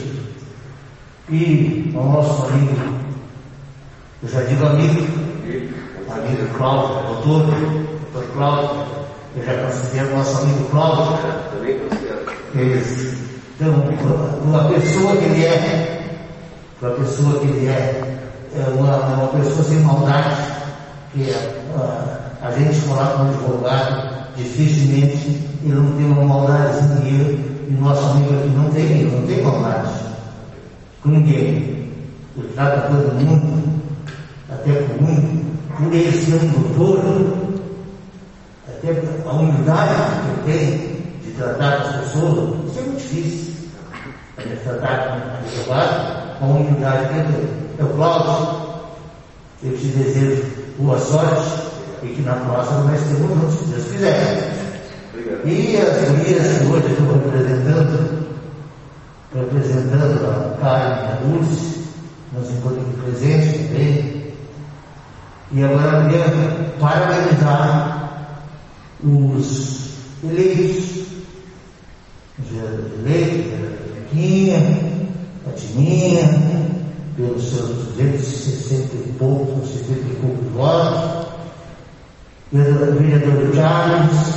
S7: E ao nosso amigo, eu já digo amigo, amigo Cláudio, doutor, doutor Cláudio, eu já considero nosso amigo Cláudio. Também considero. Isso. Então, uma pessoa que ele é, uma pessoa que ele é, é uma, uma pessoa sem maldade, que a, a gente falar com um advogado, dificilmente ele não tem uma maldade em ele, e nosso amigo aqui não tem, ele não tem maldade com ninguém. Ele trata todo mundo, até com muito, por ele ser um doutor, até a humildade que ele tem de tratar com as pessoas, isso é muito difícil. Ele tratar com advogado, com a humildade que ele tem. Eu, Cláudio, eu te desejo boa sorte e que na próxima nós temos juntos, se Deus quiser. Obrigado. E as gurias que hoje estou representando, representando a Karen e a Lourdes, nós encontramos aqui presentes também. E agora eu queria parabenizar os eleitos, os eleitos Tininha, a Tininha, pelos seus duzentos e sessenta e poucos, setenta e poucos votos, o vereador Charles,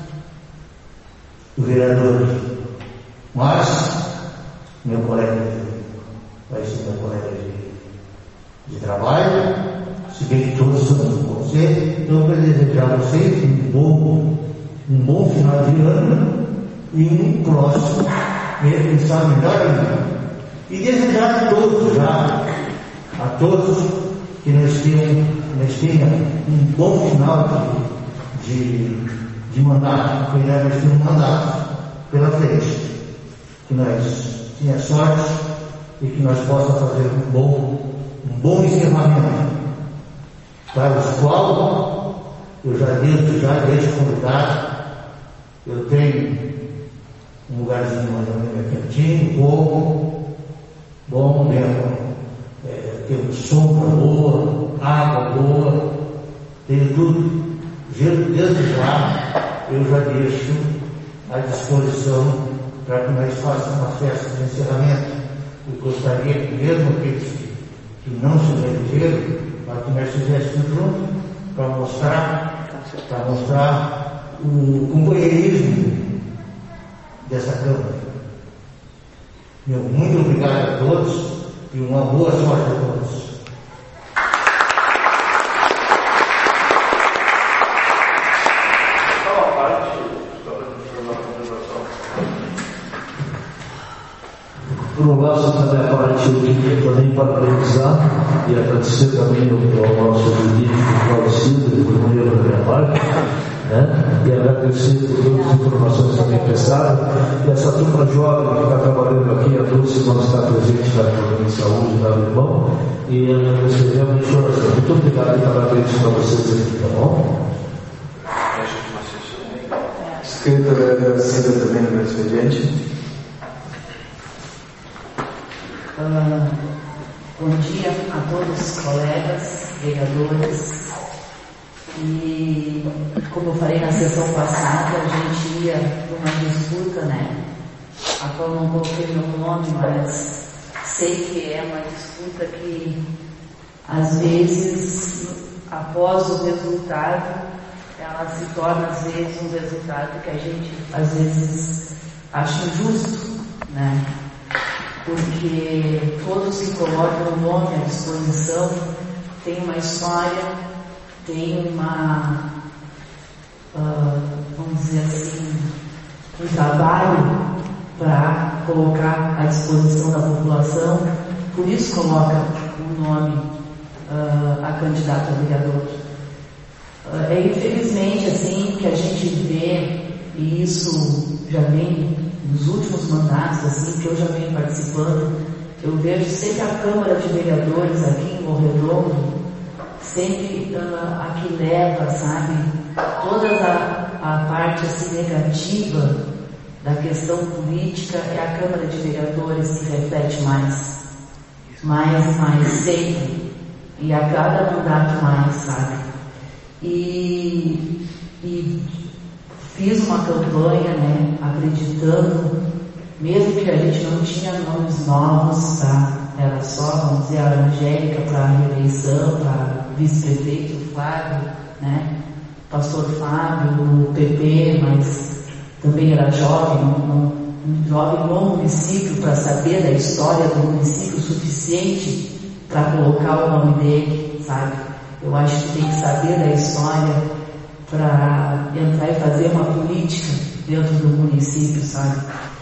S7: o vereador Márcio, meu colega, vai ser meu colega de, de trabalho, se bem que todos somos do conselho. Então eu quero desejar a vocês um bom, um bom final de ano e um próximo, quem sabe melhor ainda. E desejar a todos já, a todos que nós tenham, nós tenham um bom final de, de, de mandato, porque nós temos um mandato pela frente, que nós tenha sorte e que nós possamos fazer um bom, um bom encerramento, para os quais eu já desde, já desde convidado, eu tenho um lugarzinho mais ou menos quentinho, pouco, bom tempo, é, temos sombra boa, água boa, tenho tudo. Desde já eu já deixo à disposição para que nós façamos uma festa de encerramento. Eu gostaria que mesmo aqueles que, que não se elegeram, para que nós fizéssemos juntos, para mostrar, para mostrar o companheirismo dessa Câmara. Meu muito obrigado a todos e uma boa sorte a todos.
S5: Por um lado, também a parte eu queria também parabenizar e agradecer também ao nosso jurídico falecido, por meio da minha parte, né? E agradecer por todas as informações também prestadas. E essa turma jovem que está trabalhando aqui, a Dulce não está presente na Câmara de Saúde, da Alemão, e agradecer realmente o coração. Muito obrigado e parabéns para vocês aqui, tá bom?
S1: Escrita agradecida também no expediente.
S8: Uh, bom dia a todos os colegas, vereadores. E como eu falei na sessão passada, a gente ia para uma disputa, né? A qual não coloquei meu nome, mas sei que é uma disputa que às vezes, após o resultado, ela se torna às vezes um resultado que a gente às vezes acha injusto, né? Porque todos que colocam o nome à disposição têm uma história, tem uma, uh, vamos dizer assim, um trabalho para colocar à disposição da população, por isso coloca o nome uh, a candidato a vereador. Uh, é infelizmente assim que a gente vê, e isso já vem nos últimos mandatos, assim, que eu já venho participando, eu vejo sempre a Câmara de Vereadores aqui em Morro Redondo, sempre uh, a que leva, sabe, toda a, a parte assim negativa da questão política é a Câmara de Vereadores que reflete mais, mais e mais sempre, e a cada mandato mais, sabe. E, e fiz uma campanha, né, acreditando, mesmo que a gente não tinha nomes novos, tá? Era só, vamos dizer, a Angélica para a reeleição, para vice-prefeito Flávio, né? Pastor Fábio, o P P, mas também era jovem, não, não, um jovem no município para saber da história do município o suficiente para colocar o nome dele, sabe? Eu acho que tem que saber da história para entrar e fazer uma política dentro do município, sabe?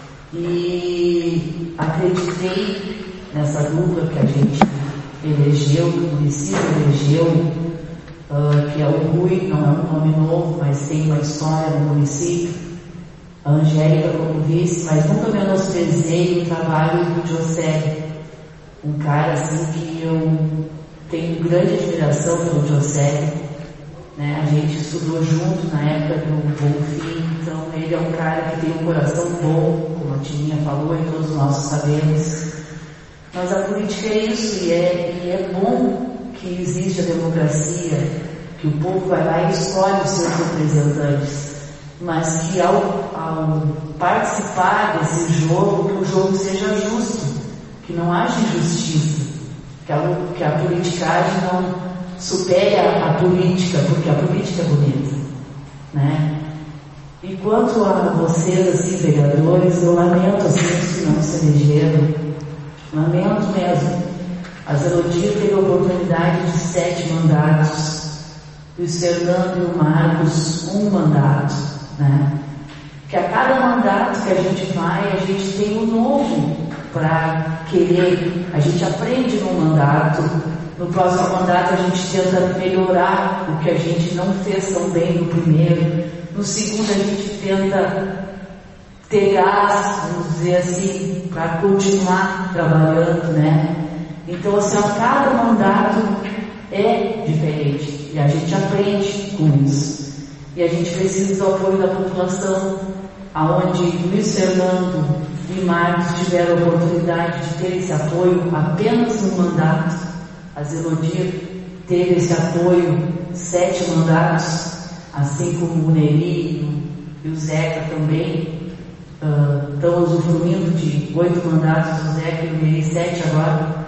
S8: E acreditei nessa dupla que a gente elegeu, que o município elegeu, uh, que é o Rui, não é um nome novo, mas tem uma história no município. A Angélica como vice, mas nunca menosprezei o trabalho do José, um cara assim que eu tenho grande admiração pelo José. Né? A gente estudou junto na época do Bonfim, então ele é um cara que tem um coração bom, como a Tininha falou e todos nós sabemos. Mas a política é isso, e é, e é bom que existe a democracia, que o povo vai lá e escolhe os seus representantes. mas que ao, ao participar desse jogo, que o jogo seja justo, que não haja injustiça, que a, que a politicagem não supere a, a política, porque a política é bonita, né? E quanto a vocês, assim, vereadores, eu lamento, assim, os que não se elegeram, lamento mesmo. A Zelodir teve a oportunidade de sete mandatos, e o Fernando e o Marcos, um mandato, né? Que a cada mandato que a gente vai, a gente tem um novo para querer, a gente aprende num mandato, no próximo mandato a gente tenta melhorar o que a gente não fez tão bem no primeiro, no segundo a gente tenta ter gás, vamos dizer assim, para continuar trabalhando, né? Então, assim, a cada mandato é diferente e a gente aprende com isso. E a gente precisa do apoio da população, aonde Luiz Fernando e Marcos tiveram a oportunidade de ter esse apoio apenas no mandato. A Zelodir teve esse apoio sete mandatos, assim como o Neri e o Zeca também uh, estão usufruindo de oito mandatos, o Zeca e o Neri sete agora.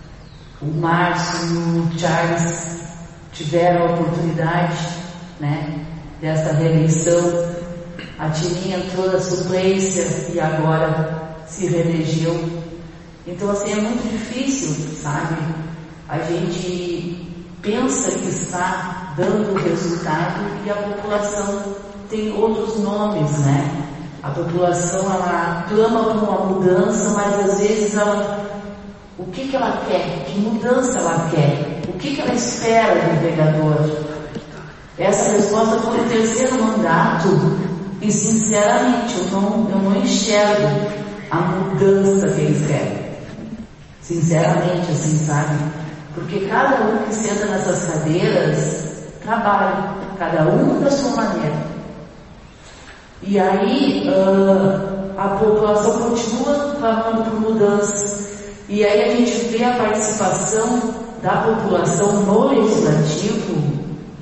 S8: O Márcio e o Charles tiveram a oportunidade, né, dessa reeleição. A Tininha entrou na suplência e agora se reelegeu. Então, assim, é muito difícil, sabe? A gente pensa que está dando resultado e a população tem outros nomes, né? A população, ela clama por uma mudança, mas às vezes ela, o que que ela quer? Que mudança ela quer? O que que ela espera do vereador? Essa resposta foi o terceiro mandato e, sinceramente, eu não, eu não enxergo a mudança que eles querem. Sinceramente, assim, sabe? Porque cada um que senta nessas cadeiras trabalha, cada um da sua maneira. E aí uh, a população continua clamando por mudança. E aí a gente vê a participação da população no legislativo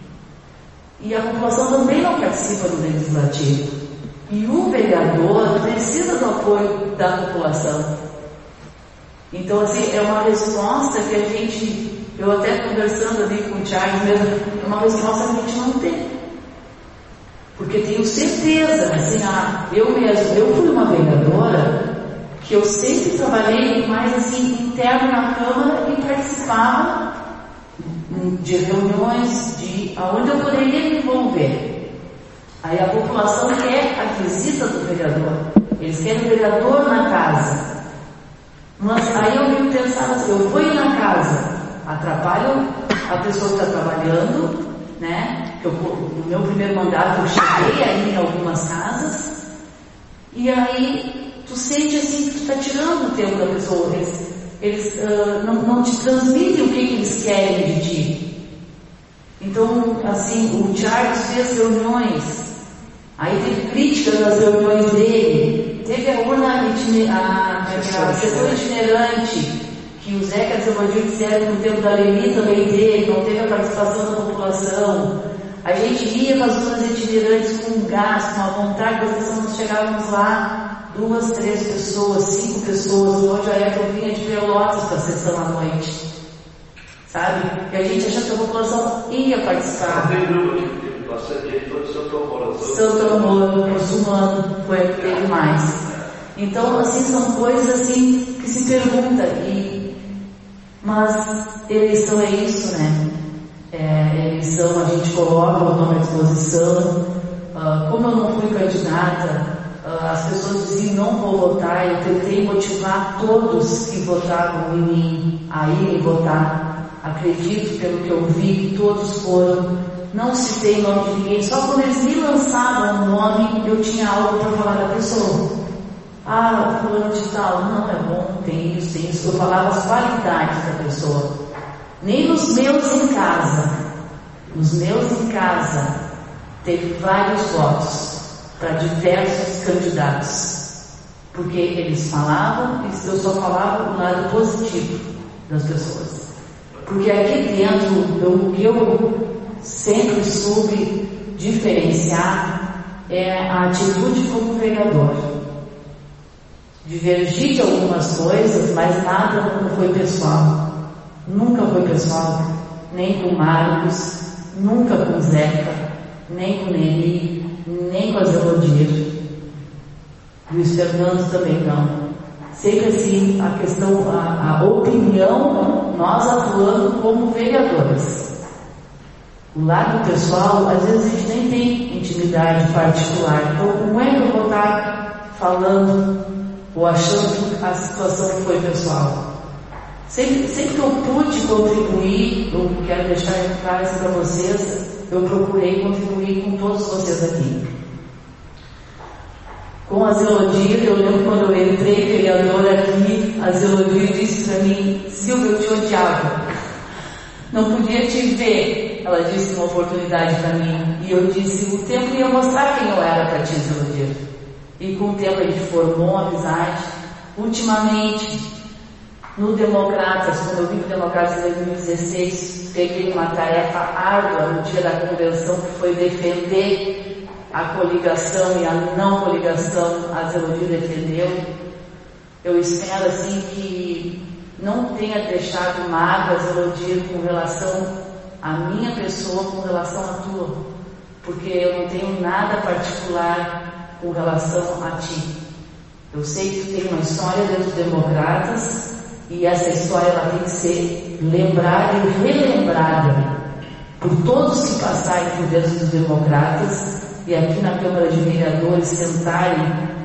S8: e a população também não participa do legislativo. E o vereador precisa do apoio da população. Então, assim, é uma resposta que a gente, eu até conversando ali com o Charles mesmo, é uma resposta que a gente não tem. Porque tenho certeza, assim, ah, eu mesmo, eu fui uma vereadora que eu sempre trabalhei mais assim, interno na Câmara e participava de reuniões, de aonde eu poderia me envolver. Aí a população quer a visita do vereador, eles querem o vereador na casa. Mas aí eu me pensava assim, eu vou ir na casa, atrapalho a pessoa que está trabalhando, né? Eu, no meu primeiro mandato eu cheguei aí em algumas casas, e aí tu sente assim que tu está tirando o tempo da pessoa, eles, eles uh, não, não te transmitem o que, que eles querem de ti. Então, assim, o Charles fez reuniões, aí teve críticas nas reuniões dele, teve a urna itinerante, a sessão itinerante, que o Zeca e a Zelodir disseram que no tempo da Leni também teve, não teve a participação da população. A gente ia para as urnas itinerantes com gás, com a vontade, as pessoas nós chegávamos lá, duas, três pessoas, cinco pessoas, hoje a época eu vinha de Pelotas para a sessão à noite, sabe? E a gente achava que a população ia participar. Santo Amor, muçulmano, foi a que teve mais. Então, assim, são coisas assim que se pergunta, e, mas eleição é isso, né? É, eleição a gente coloca o nome à disposição. Uh, como eu não fui candidata, uh, as pessoas diziam não vou votar, eu tentei motivar todos que votavam em mim a irem votar. Acredito, pelo que eu vi, que todos foram. Não citei o nome de ninguém, só quando eles me lançavam o nome, eu tinha algo para falar da pessoa. Ah, fulano de tal, não, é bom, tem isso, tem isso. Eu falava as qualidades da pessoa. Nem nos meus em casa, nos meus em casa, teve vários votos para diversos candidatos. Porque eles falavam, e eu só falava o lado positivo das pessoas. Porque aqui dentro, o que eu sempre soube diferenciar é a atitude como vereador. Divergi de algumas coisas, mas nada nunca foi pessoal. Nunca foi pessoal. Nem com o Marcos, nunca com o Zeca, nem com o Neri, nem com a Zelodir. Luiz Fernando também não. Sempre assim, a questão, a, a opinião, nós atuando como vereadores. O lado pessoal, às vezes a gente nem tem intimidade particular. Então, como é que eu vou estar falando ou achando que a situação foi pessoal? Sempre, sempre que eu pude contribuir, eu quero deixar claro isso para vocês, eu procurei contribuir com todos vocês aqui. Com a Zelodir, eu lembro quando eu entrei vereadora aqui, a Zelodir disse para mim: Silvia, eu te odiava, não podia te ver. Ela disse uma oportunidade para mim, e eu disse: o tempo ia mostrar quem eu era para ti, Zelodir. E com o tempo a gente formou uma amizade. Ultimamente, no Democratas, quando eu vim para o Democratas em dois mil e dezesseis, peguei uma tarefa árdua no dia da convenção, que foi defender a coligação e a não coligação. A Zelodir defendeu. Eu espero assim que não tenha deixado mágoas, Zelodir, com relação à minha pessoa, com relação à tua, porque eu não tenho nada particular com relação a ti. Eu sei que tu tem uma história dentro dos Democratas, e essa história ela tem que ser lembrada e relembrada por todos que passarem por dentro dos Democratas, e aqui na Câmara de Vereadores sentarem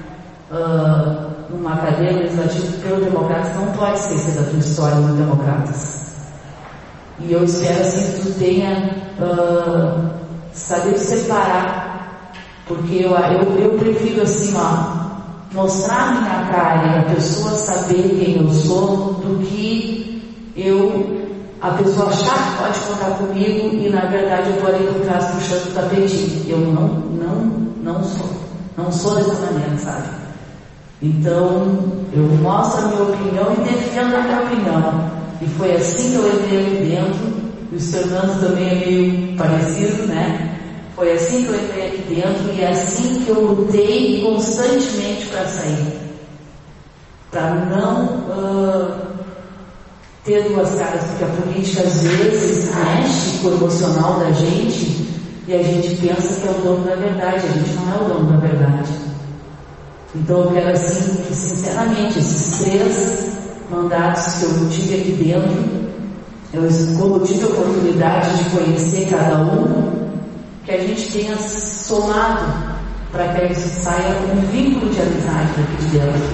S8: uh, numa cadeira legislativa pelo Democratas. Não pode esquecer da tua história no Democratas. E eu espero assim que tu tenha uh, saber separar, porque eu, eu, eu prefiro assim, ó, mostrar a minha cara e a pessoa saber quem eu sou, do que eu, a pessoa achar que pode contar comigo e na verdade eu estou ali por trás puxando o tapetinho. Eu não, não, não sou, não sou dessa maneira, sabe? Então eu mostro a minha opinião e defendo a minha opinião. E foi assim que eu entrei aqui dentro. O Fernando também é meio parecido, né? Foi assim que eu entrei aqui dentro e é assim que eu lutei constantemente para sair. Para não uh, ter duas caras, porque a política às vezes mexe com o emocional da gente e a gente pensa que é o dono da verdade. A gente não é o dono da verdade. Então eu quero assim que, sinceramente, esses três mandatos que eu tive aqui dentro, eu, como eu tive a oportunidade de conhecer cada um, que a gente tenha somado para que a gente saia com um vínculo de amizade daqui de dentro.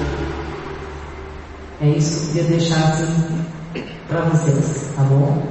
S8: É isso que eu queria deixar assim para vocês, tá bom?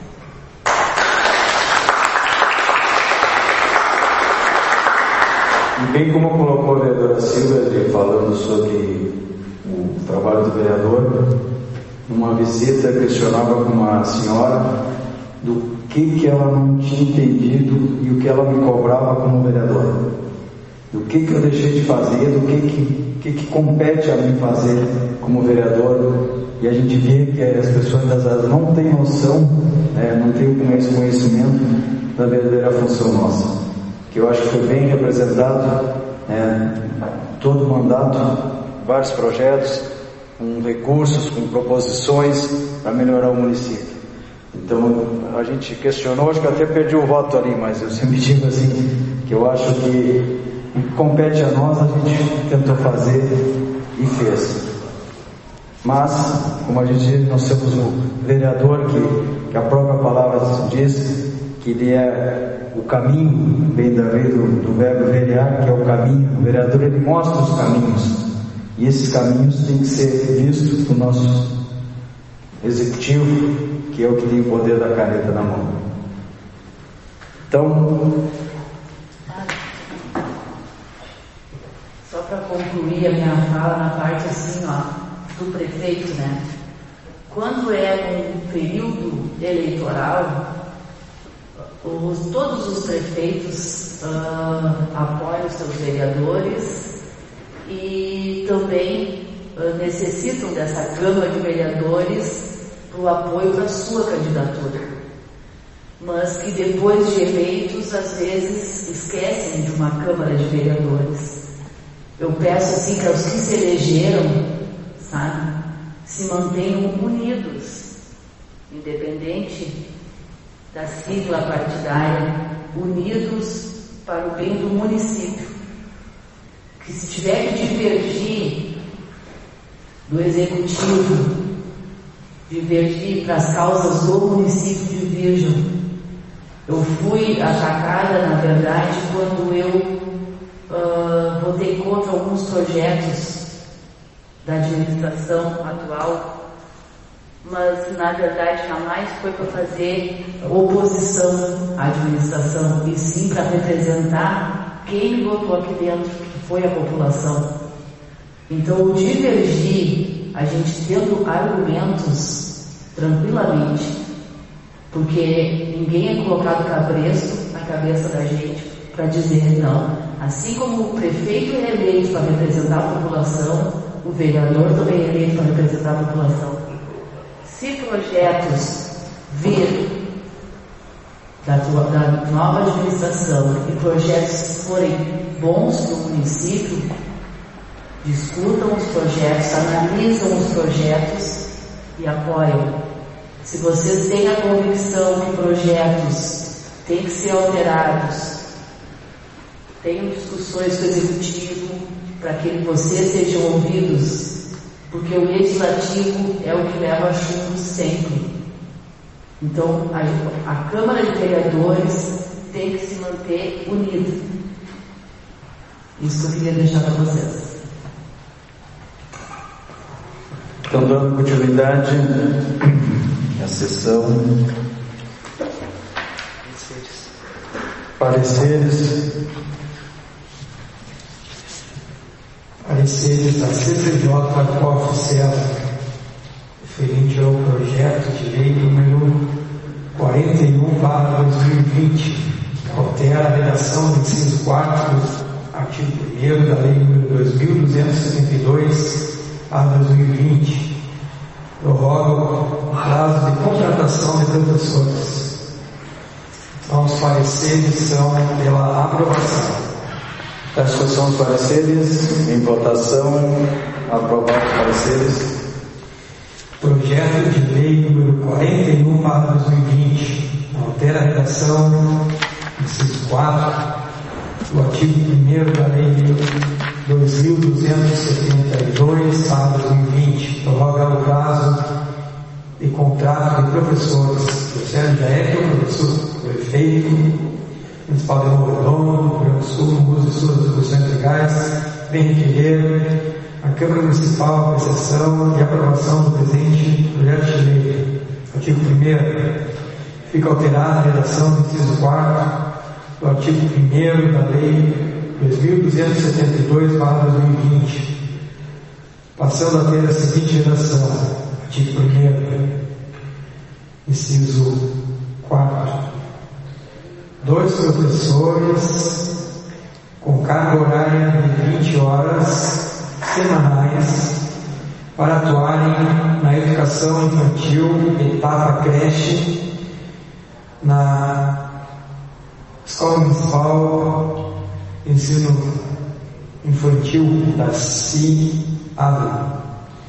S1: E bem como colocou a vereadora Silvia, falando sobre o trabalho do vereador, numa visita questionava com uma senhora do que que ela não tinha entendido e o que ela me cobrava como vereadora, do que que eu deixei de fazer, do que que, que, que compete a mim fazer como vereador. E a gente vê que as pessoas das áreas não têm noção, né, não têm esse conhecimento da verdadeira função nossa, que eu acho que foi bem representado, né, todo o mandato, vários projetos, com recursos, com proposições para melhorar o município. Então a gente questionou, acho que até perdi o voto ali, mas eu sempre digo assim, que eu acho que o que compete a nós a gente tentou fazer e fez. Mas, como a gente diz, nós temos o vereador que, que a própria palavra diz que ele é o caminho, vem da vez do, do verbo verear, que é o caminho. O vereador, ele mostra os caminhos, e esses caminhos têm que ser vistos do nosso executivo, que é o que tem o poder da caneta na mão. Então,
S8: só para concluir a minha fala na parte assim, ó, do prefeito, né? Quando é um período eleitoral, os, todos os prefeitos uh, apoiam os seus vereadores e também uh, necessitam dessa Câmara de Vereadores para o apoio da sua candidatura. mas que depois de eleitos, às vezes, esquecem de uma Câmara de Vereadores. Eu peço assim que os que se elegeram, sabe, se mantenham unidos, independente da sigla partidária, unidos para o bem do município. Que se tiver que divergir do executivo, divergir para as causas do município, divirjam. Eu fui atacada, na verdade, quando eu uh, votei contra alguns projetos da administração atual, mas na verdade jamais foi para fazer oposição à administração, e sim para representar quem me votou aqui dentro, que foi a população. Então, o divergir, a gente tendo argumentos tranquilamente, porque ninguém é colocado cabresto na cabeça da gente para dizer não. Assim como o prefeito é eleito para representar a população, o vereador também é eleito para representar a população. Se projetos vir da, tua, da nova administração e projetos forem bons para o município, discutam os projetos, analisam os projetos e apoiam. Se vocês têm a convicção que projetos têm que ser alterados, tenham discussões com o executivo para que vocês sejam ouvidos, porque o legislativo é o que leva a chumbo sempre. Então, a, a Câmara de Vereadores tem que se manter unida. Isso que eu queria deixar para vocês.
S1: Então, dando continuidade à sessão, pareceres,
S2: pareceres da C C J oficial referente ao projeto de lei número quarenta e um barra dois mil e vinte, que altera a redação do inciso quatro do artigo primeiro da lei número dois mil duzentos e setenta e dois barra dois mil e vinte. Prorroga o prazo de contratação de professores. Então, os pareceres são pela aprovação.
S1: A discussão dos pareceres, em votação, aprovar os pareceres.
S2: Projeto de lei número quarenta e um barra dois mil e vinte, altera a redação, inciso quatro, do artigo primeiro da lei dois mil duzentos e setenta e dois barra dois mil e vinte, prorroga o prazo de contrato de professores. O Sérgio já é professor, prefeito municipal de Novo Redondo, do Rio Grande do Sul, uso de suas atribuições legais, bem requerer a Câmara Municipal, com exceção e aprovação do presente projeto de lei. Artigo primeiro. Fica alterada a redação do inciso quatro do artigo primeiro da lei dois mil duzentos e setenta e dois barra dois mil e vinte, passando a ter a seguinte redação. Artigo primeiro, inciso quatro. Dois professores com carga horária de vinte horas semanais para atuarem na educação infantil, etapa creche, na Escola Municipal de Ensino Infantil da C I A D,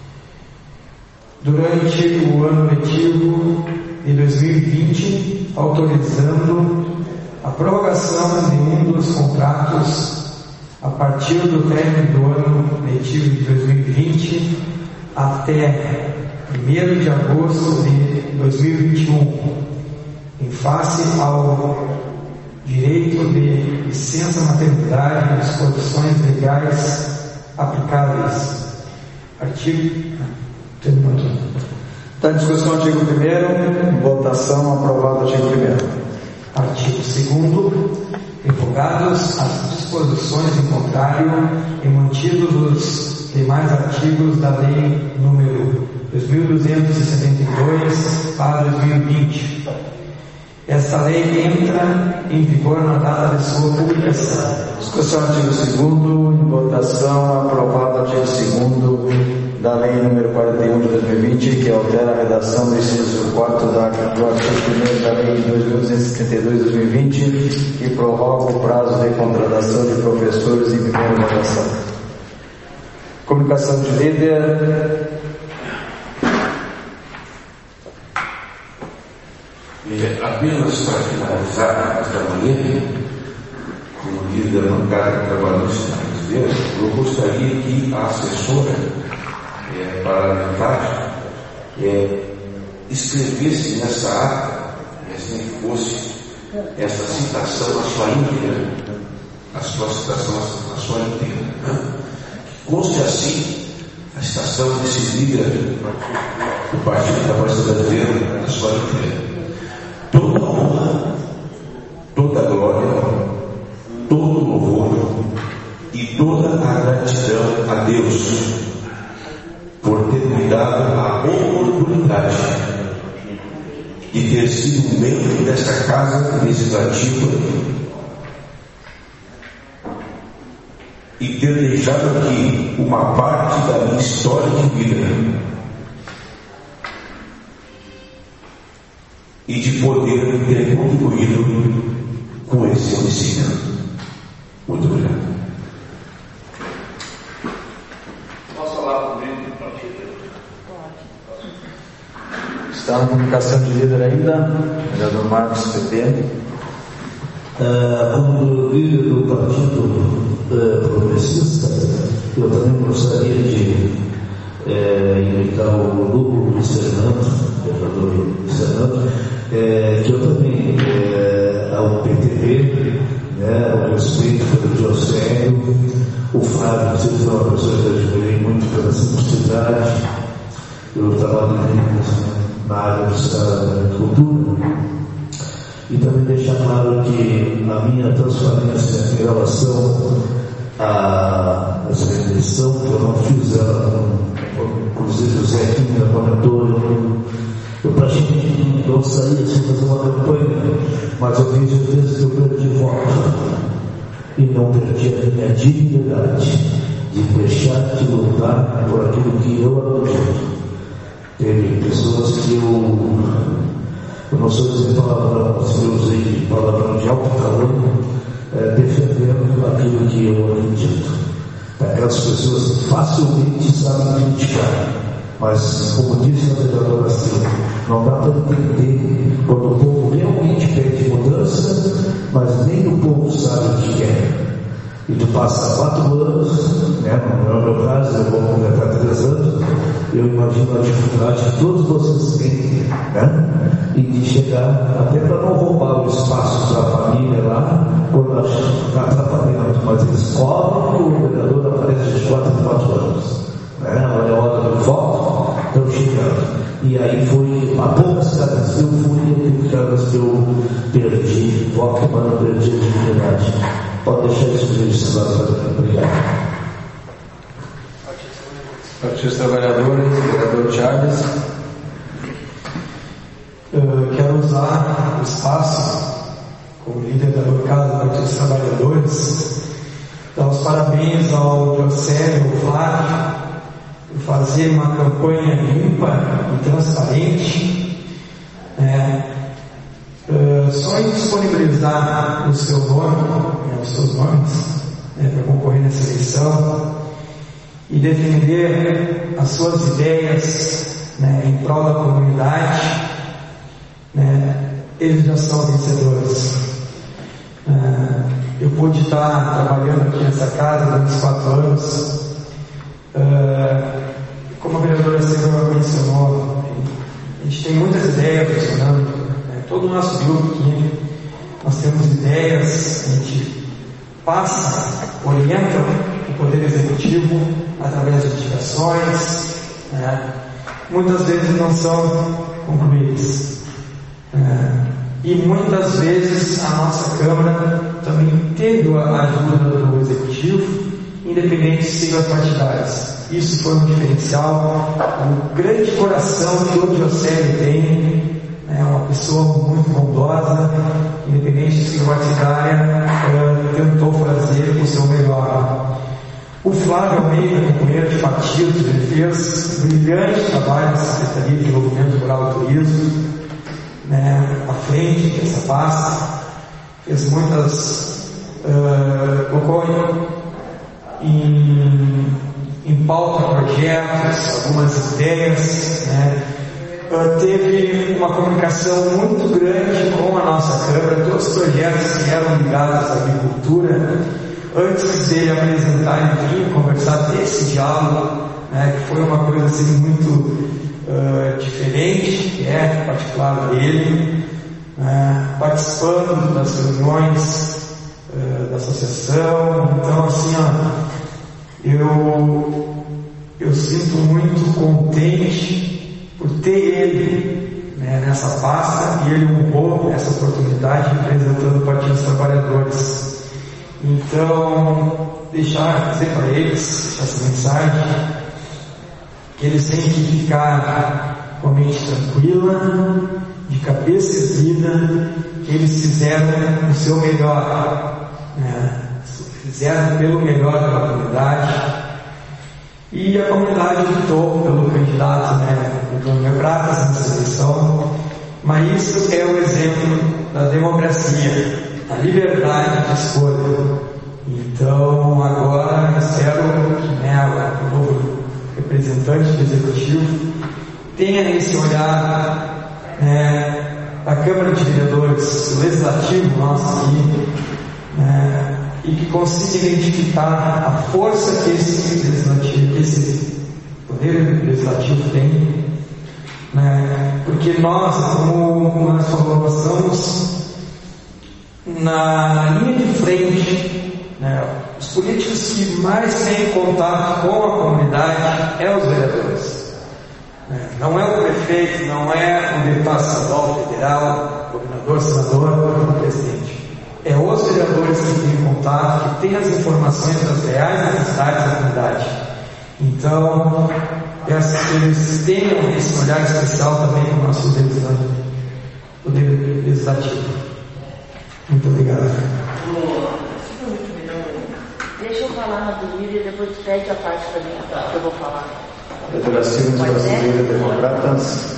S2: durante o ano letivo de dois mil e vinte, autorizando a prorrogação de um dos contratos a partir do término do ano letivo de dois mil e vinte até primeiro de agosto de dois mil e vinte e um, em face ao direito de licença maternidade e disposições legais aplicáveis. Artigo...
S1: Está em discussão o artigo primeiro, votação aprovado o artigo primeiro.
S2: Artigo segundo. Revogados as disposições em contrário e mantidos os demais artigos da lei número dois mil duzentos e setenta e dois barra dois mil e vinte. Esta lei entra em vigor na data de sua publicação.
S1: Discussão artigo segundo, votação aprovado artigo segundo, da Lei número quarenta e um de dois mil e vinte, que altera a redação do inciso quatro da, do artigo primeiro da Lei dois mil duzentos e setenta e dois de dois mil e vinte, que prorroga o prazo de contratação de professores em primeira graduação. Comunicação de líder.
S4: É, apenas para finalizar esta manhã, como líder da bancada trabalhista brasileira, eu gostaria que a assessora é, parlamentar é, escrevesse nessa ata, assim que fosse essa citação na sua íntegra, a sua citação na sua íntegra, né? Que conste assim a citação desse líder do Partido Trabalhista Brasileiro na sua íntegra. Toda honra, toda glória, todo louvor e toda a gratidão a Deus por ter me dado a oportunidade de ter sido membro desta casa legislativa e ter deixado aqui uma parte da minha história de vida e de poder ter contribuído com esse homicídio. Muito obrigado.
S9: Posso falar comigo do partido?
S1: Está na comunicação de líder ainda, vereador Marcos, P P.
S5: Uh, como líder do Partido uh, Progressista, eu também gostaria de uh, indicar o Lugo Luiz Fernando, vereador Luiz Fernando, É, que eu também, é, ao P T B, né, ao respeito pelo Diocério, o Fábio, você foi uma pessoa que eu admirei muito pela simplicidade, eu trabalho na área da cultura, e também deixar claro que a minha transparência em relação a essa eleição, que eu não fiz ela, inclusive o Zé Quinha comentou, eu praticamente não saía sem fazer uma campanha, mas eu tenho certeza que eu perdi voto e não perdi a minha dignidade de deixar de lutar por aquilo que eu acredito. Teve pessoas que eu, eu não sou dizer palavrão, mas eu usei palavrão de alto calor, é, defendendo aquilo que eu acredito. Aquelas pessoas que facilmente sabem criticar. Mas, como disse a vereadora Silva, não dá para entender quando o povo realmente pede mudança, mas nem o povo sabe o que quer. E de passar quatro anos, né, não é o meu caso, eu vou completar três anos, eu imagino a dificuldade que todos vocês têm, né, e de chegar, até para não roubar o espaço da família lá, quando está atrapalhando, mas eles cobram que o vereador aparece de quatro em quatro anos. Né? Agora é a hora do voto, estão chegando. E aí foi a poucas caras que eu fui e caras que eu perdi voto, mas não perdi a dignidade. Pode deixar isso registrado para mim. Obrigado.
S1: Partido dos Trabalhadores, vereador Chaves.
S2: Eu quero usar o espaço, como líder da bancada do Partido dos Trabalhadores, dar os parabéns ao Diocério, ao Flávio, fazer uma campanha limpa e transparente, é, uh, só em disponibilizar o seu nome, né, os seus nomes, né, para concorrer nessa eleição e defender as suas ideias, né, em prol da comunidade, né, eles já são vencedores. Uh, eu pude estar trabalhando aqui nessa casa durante os quatro anos. Uh, como a vereadora Silva mencionou, a gente tem muitas ideias funcionando, né? Todo o nosso grupo aqui, nós temos ideias, a gente passa, orienta o Poder Executivo através de indicações, né? Muitas vezes não são concluídas, né? E muitas vezes a nossa Câmara também teve a ajuda do Executivo, independente de siglas partidárias. Isso foi um diferencial, o grande coração que o Diocério tem, é uma pessoa muito bondosa, independente de sigla partidária, tentou fazer o seu melhor. O Flávio Almeida, companheiro de partido, ele fez um brilhante trabalho na Secretaria de Desenvolvimento Rural e Turismo, né, à frente dessa pasta, fez muitas, uh, colocou em, em pauta projetos, algumas ideias, né, uh, teve uma comunicação muito grande com a nossa Câmara, todos os projetos que eram ligados à agricultura. Antes dele apresentar, enfim, conversar, ter esse diálogo, né, que foi uma coisa assim muito uh, diferente, que é particular dele, né, participando das reuniões uh, da associação. Então, assim, ó, eu, eu sinto muito contente por ter ele, né, nessa pasta, e ele honrou essa oportunidade representando o Partido dos Trabalhadores. Então, deixar, dizer para eles, deixar essa mensagem, que eles têm que ficar com a mente tranquila, de cabeça erguida, que eles fizeram o seu melhor, né? Fizeram pelo melhor da comunidade, e a comunidade optou pelo candidato, né, o Antônio Pratas nessa eleição, mas isso é o exemplo da democracia, a liberdade de escolha. Então, agora espero que, né, o novo representante do Executivo tenha esse olhar, né, da Câmara de Vereadores, o Legislativo nosso aqui, né, e que consiga identificar a força que esse Legislativo, que esse Poder Legislativo tem, né, porque nós, como nós falamos, estamos na linha de frente, né? Os políticos que mais têm contato com a comunidade é os vereadores, né? Não é o prefeito, não é o deputado estadual, federal, governador, senador, o presidente. É os vereadores que têm contato, que têm as informações das reais necessidades da comunidade. Então, peço que eles tenham esse olhar especial também com o nosso poder legislativo. Muito obrigado.
S8: Deixa eu falar na do líder e depois tu pede a parte para mim que eu vou falar.
S1: Federação Brasileira Democratas.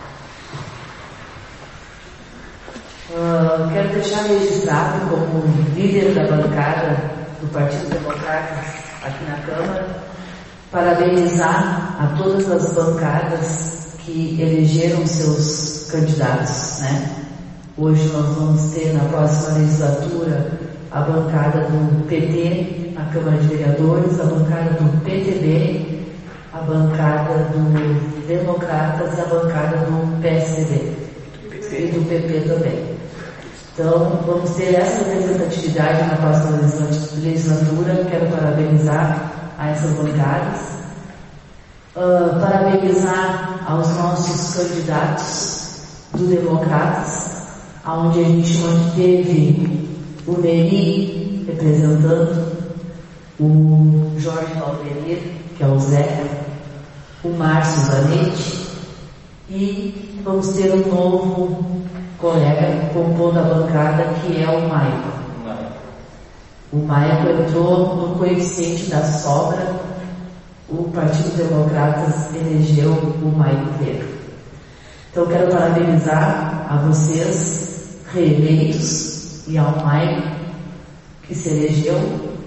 S8: Uh, quero deixar registrado como líder da bancada do Partido Democratas aqui na Câmara, parabenizar a todas as bancadas que elegeram seus candidatos, né? Hoje nós vamos ter na próxima legislatura a bancada do P T na Câmara de Vereadores, a bancada do P T B, a bancada do Democratas e a bancada do P S D B e do P P também. Então vamos ter essa representatividade na próxima legislatura. Quero parabenizar a essas bancadas, uh, parabenizar aos nossos candidatos do Democratas, onde a gente manteve o Neri representando, o Jorge Valdeir, que é o Zé, o Márcio Zanetti, e vamos ter um novo colega compondo a bancada, que é o Maico. O Maico entrou no coeficiente da sobra, o Partido Democratas elegeu o Maico Pedro. Então quero parabenizar a vocês, reeleitos, e ao Maico, que se elegeu,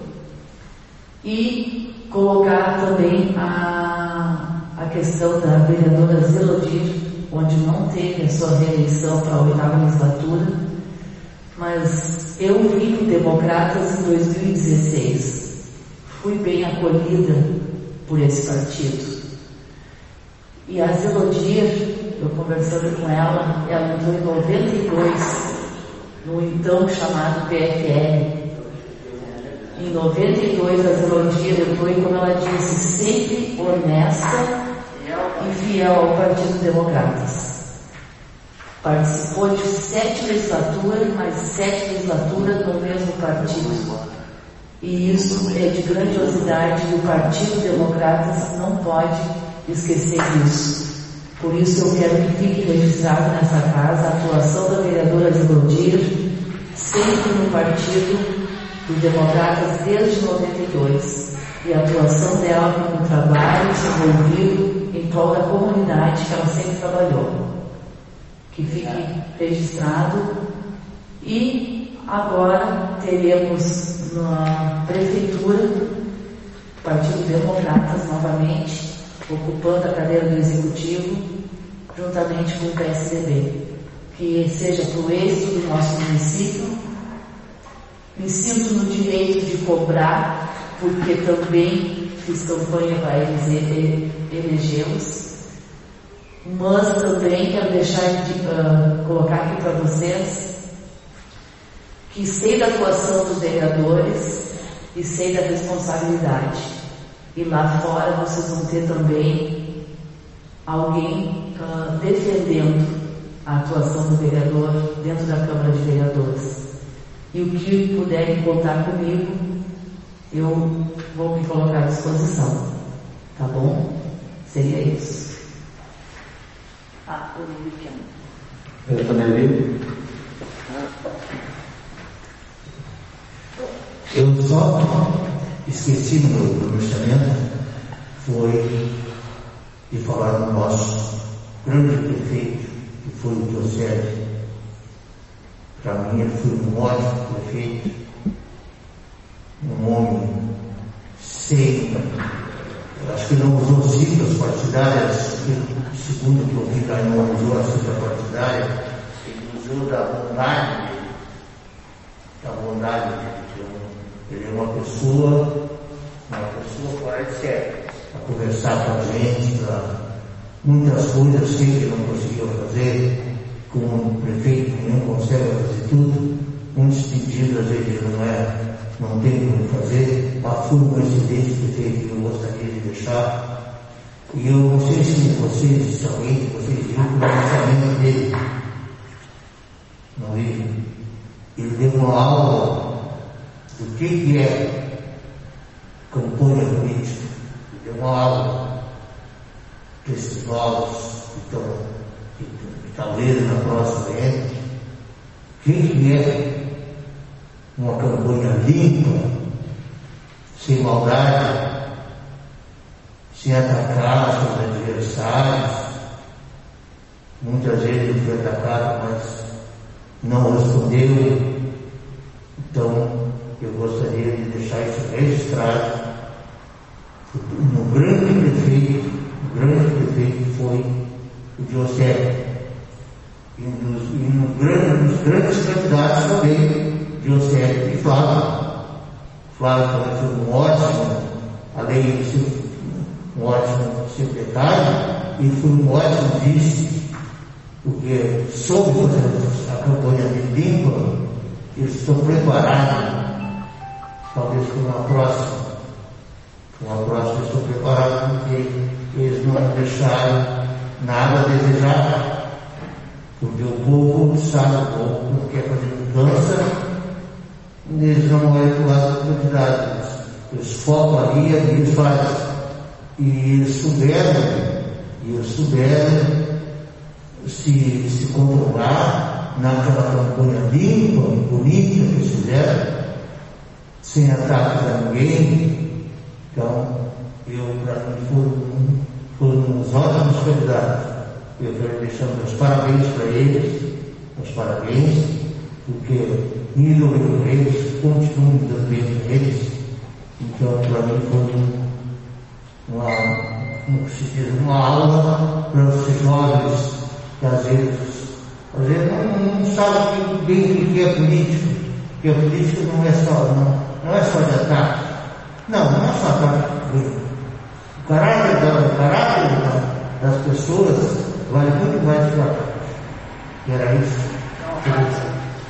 S8: e colocar também a, a questão da vereadora Zelodir, onde não teve a sua reeleição para a oitava legislatura, mas eu vim no Democratas em dois mil e dezesseis, fui bem acolhida por esse partido, e a Zelodir, eu conversando com ela, ela entrou em noventa e dois, no então chamado P F L. Em noventa e dois, a Zelodir entrou, e como ela disse, sempre honesta e fiel ao Partido Democratas. Participou de sete legislaturas, mas sete legislaturas no mesmo partido. E isso é de grandiosidade, e o Partido Democratas não pode esquecer disso. Por isso eu quero que fique registrado nessa casa a atuação da vereadora Zelodir, sempre no Partido do Democratas desde noventa e dois e a atuação dela como um trabalho desenvolvido em prol da comunidade que ela sempre trabalhou. Que fique registrado. E agora teremos na Prefeitura Partido Democratas novamente, ocupando a cadeira do Executivo, juntamente com o P S D B. Que seja para o êxito do nosso município. Me sinto no direito de cobrar, porque também fiz campanha para eles elegê-los. Mas também quero deixar de uh, colocar aqui para vocês que sei da atuação dos vereadores e sei da responsabilidade. E lá fora vocês vão ter também alguém uh, defendendo a atuação do vereador dentro da Câmara de Vereadores. E o que puderem contar comigo, eu vou me colocar à disposição. Tá bom? Seria isso. Ah, o Lívia.
S1: Eu também li.
S7: Eu só esqueci no meu pronunciamento, foi de falar do nosso grande prefeito, que foi o José. Para mim ele foi um ótimo prefeito, um homem sem, eu acho que não usou siglas partidárias, segundo o que eu vi, ele não usou a sigla partidária, ele usou da bondade dele, da bondade dele. Ele é uma pessoa, uma pessoa fora de sério, para conversar com a gente, para muitas coisas sei que não conseguiu fazer, como um prefeito que não consegue fazer tudo, muitos pedidos às vezes não é, não tem como fazer, mas foi um excelente prefeito que eu gostaria de deixar. E eu não sei se vocês, se alguém de vocês viram o pronunciamento dele. Não viram? Ele deu uma aula do que, que é campanha política. Ele deu uma aula para esses novos que estão, que, que talvez na próxima época, o que, que é uma campanha limpa, sem maldade, sem atacar seus adversários. Muitas vezes ele foi atacado, mas não respondeu. Então, eu gostaria de deixar isso registrado. Um grande prefeito, um grande prefeito foi o José. E um dos, e um grande, um dos grandes candidatos também, José e Flávio. Flávio também foi um ótimo, além de ser um ótimo secretário, e foi um ótimo vice, porque soube fazer a campanha de limpa. Eles estão preparados, talvez para uma próxima, para uma próxima estão preparados, porque eles não deixaram nada a desejar, porque o povo sabe, o povo não quer fazer mudança, eles não olham para o lado da quantidade, eles focam ali e eles fazem. E eles souberam, e eles souberam se, se controlar naquela campanha limpa e bonita que eles fizeram, sem ataques a ninguém. Então, eu, para mim, foram, foram uns ótimos candidatos. Eu quero deixar meus parabéns para eles, meus parabéns, porque nível com eles, continuam dando bem para eles. Então, para mim, foi uma, como se diz, uma aula para os jovens que às vezes, às vezes não, não sabem bem o que é política, porque a política não é só, não, não é só de ataque. Não, não é só ataque. O caráter, da, o caráter das pessoas vale muito mais que o ataque. E era isso.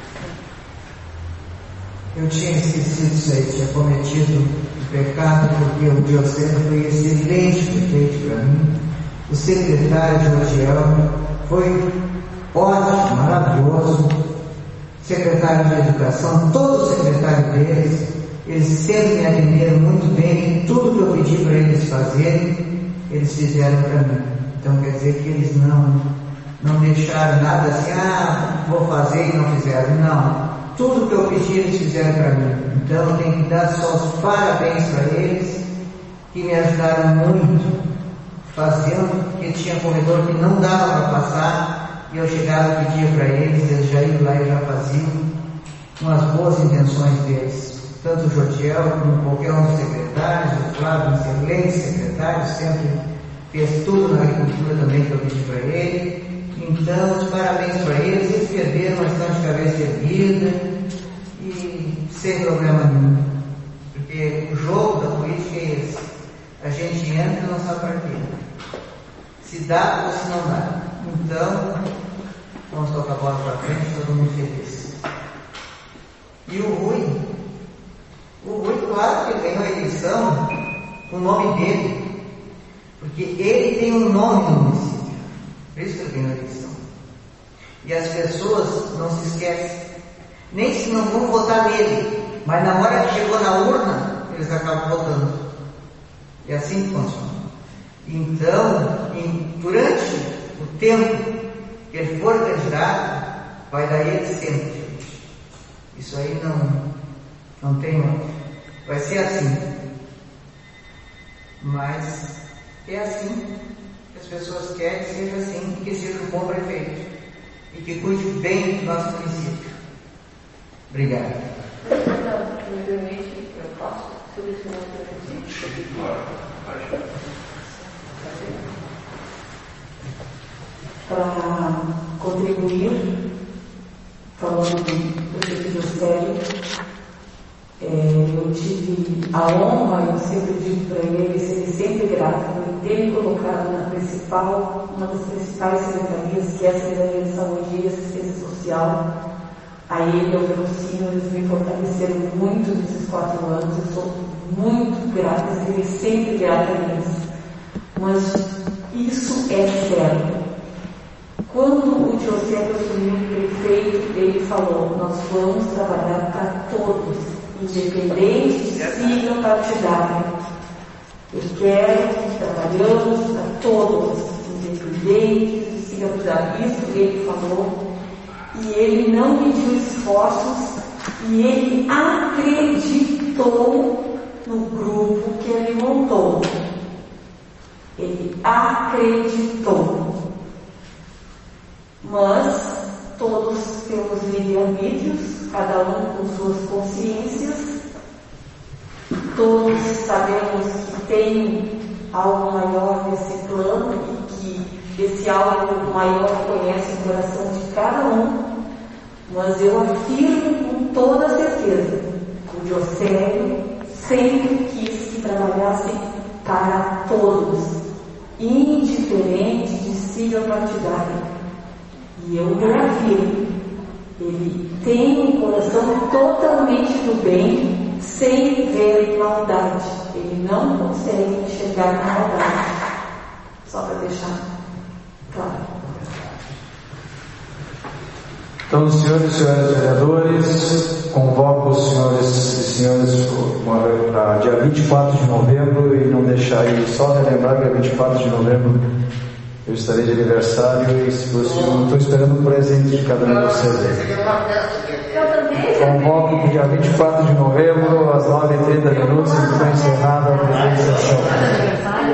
S3: Eu tinha esquecido isso aí, tinha cometido o pecado, porque o Diocese foi excelente prefeito para mim. O secretário Jorgião foi ótimo, maravilhoso. Secretário de Educação, todo o secretário deles, eles sempre me atenderam muito bem. Tudo que eu pedi para eles fazerem, eles fizeram para mim. Então quer dizer que eles não, não deixaram nada assim, ah, vou fazer e não fizeram. Não. tudo que eu pedi eles fizeram para mim. Então eu tenho que dar só os parabéns para eles, que me ajudaram muito, fazendo, porque tinha corredor que não dava para passar, e eu chegava e pedia para eles, eles já iam lá e já faziam, com as boas intenções deles. Tanto o Jordiel como qualquer um dos secretários, o Flávio, um excelente secretário, sempre fez tudo na agricultura também que eu pedi para ele. Então, os parabéns para eles, eles perderam, mas estão de cabeça erguida e sem problema nenhum. Porque o jogo da política é esse. A gente entra e não sabe para quê. Se dá ou se não dá. Então, vamos tocar a bola para frente, todo mundo feliz. E o Rui, o Rui, claro que ele ganhou a eleição com o nome dele, porque ele tem um nome no município. Por isso que ele ganhou a eleição. E as pessoas não se esquecem, nem se não vão votar nele, mas na hora que chegou na urna, eles acabam votando. É assim que funciona. Então, em, durante o tempo que ele for candidato, vai dar ele sempre. Isso aí não, não tem outro. Vai ser assim. Mas é assim que as pessoas querem que seja assim, e que seja um bom prefeito e que cuide bem do nosso município. Obrigado.
S6: Eu posso solucionar para contribuir, falando do prefeito Josélio, é, eu tive a honra, eu sempre digo para ele, ser sempre grato por ter me colocado na principal, uma das principais secretarias, que é a Secretaria de Saúde e Assistência Social. A ele, ao Velocino, eles me fortaleceram muito nesses quatro anos, eu sou muito grata, serei sempre grata a eles. Mas isso é certo. Quando o José assumiu o prefeito, ele falou: nós vamos trabalhar para todos, independente de signo partidário. Eu quero que trabalhamos para todos, independente de signo partidário. Isso ele falou, e ele não mediu esforços, e ele acreditou no grupo que ele montou. Ele acreditou. Mas todos temos livre-arbítrios, cada um com suas consciências. Todos sabemos que tem algo maior nesse plano e que esse algo maior conhece o coração de cada um. Mas eu afirmo com toda certeza que o Josélio sempre quis que trabalhasse para todos, indiferente de sigla partidária. E eu me afirmo, ele tem um coração totalmente do bem, sem ver maldade. Ele não consegue enxergar maldade. Só para deixar claro.
S1: Então, senhores e senhoras vereadores, convoco os senhores e senhores para dia vinte e quatro de novembro, e não deixar aí, só relembrar que dia vinte e quatro de novembro eu estarei de aniversário, e se fosse, eu não estou esperando um presente de cada um de vocês. Convoco para dia vinte e quatro de novembro, às nove e trinta minutos, e está encerrada a apresentação.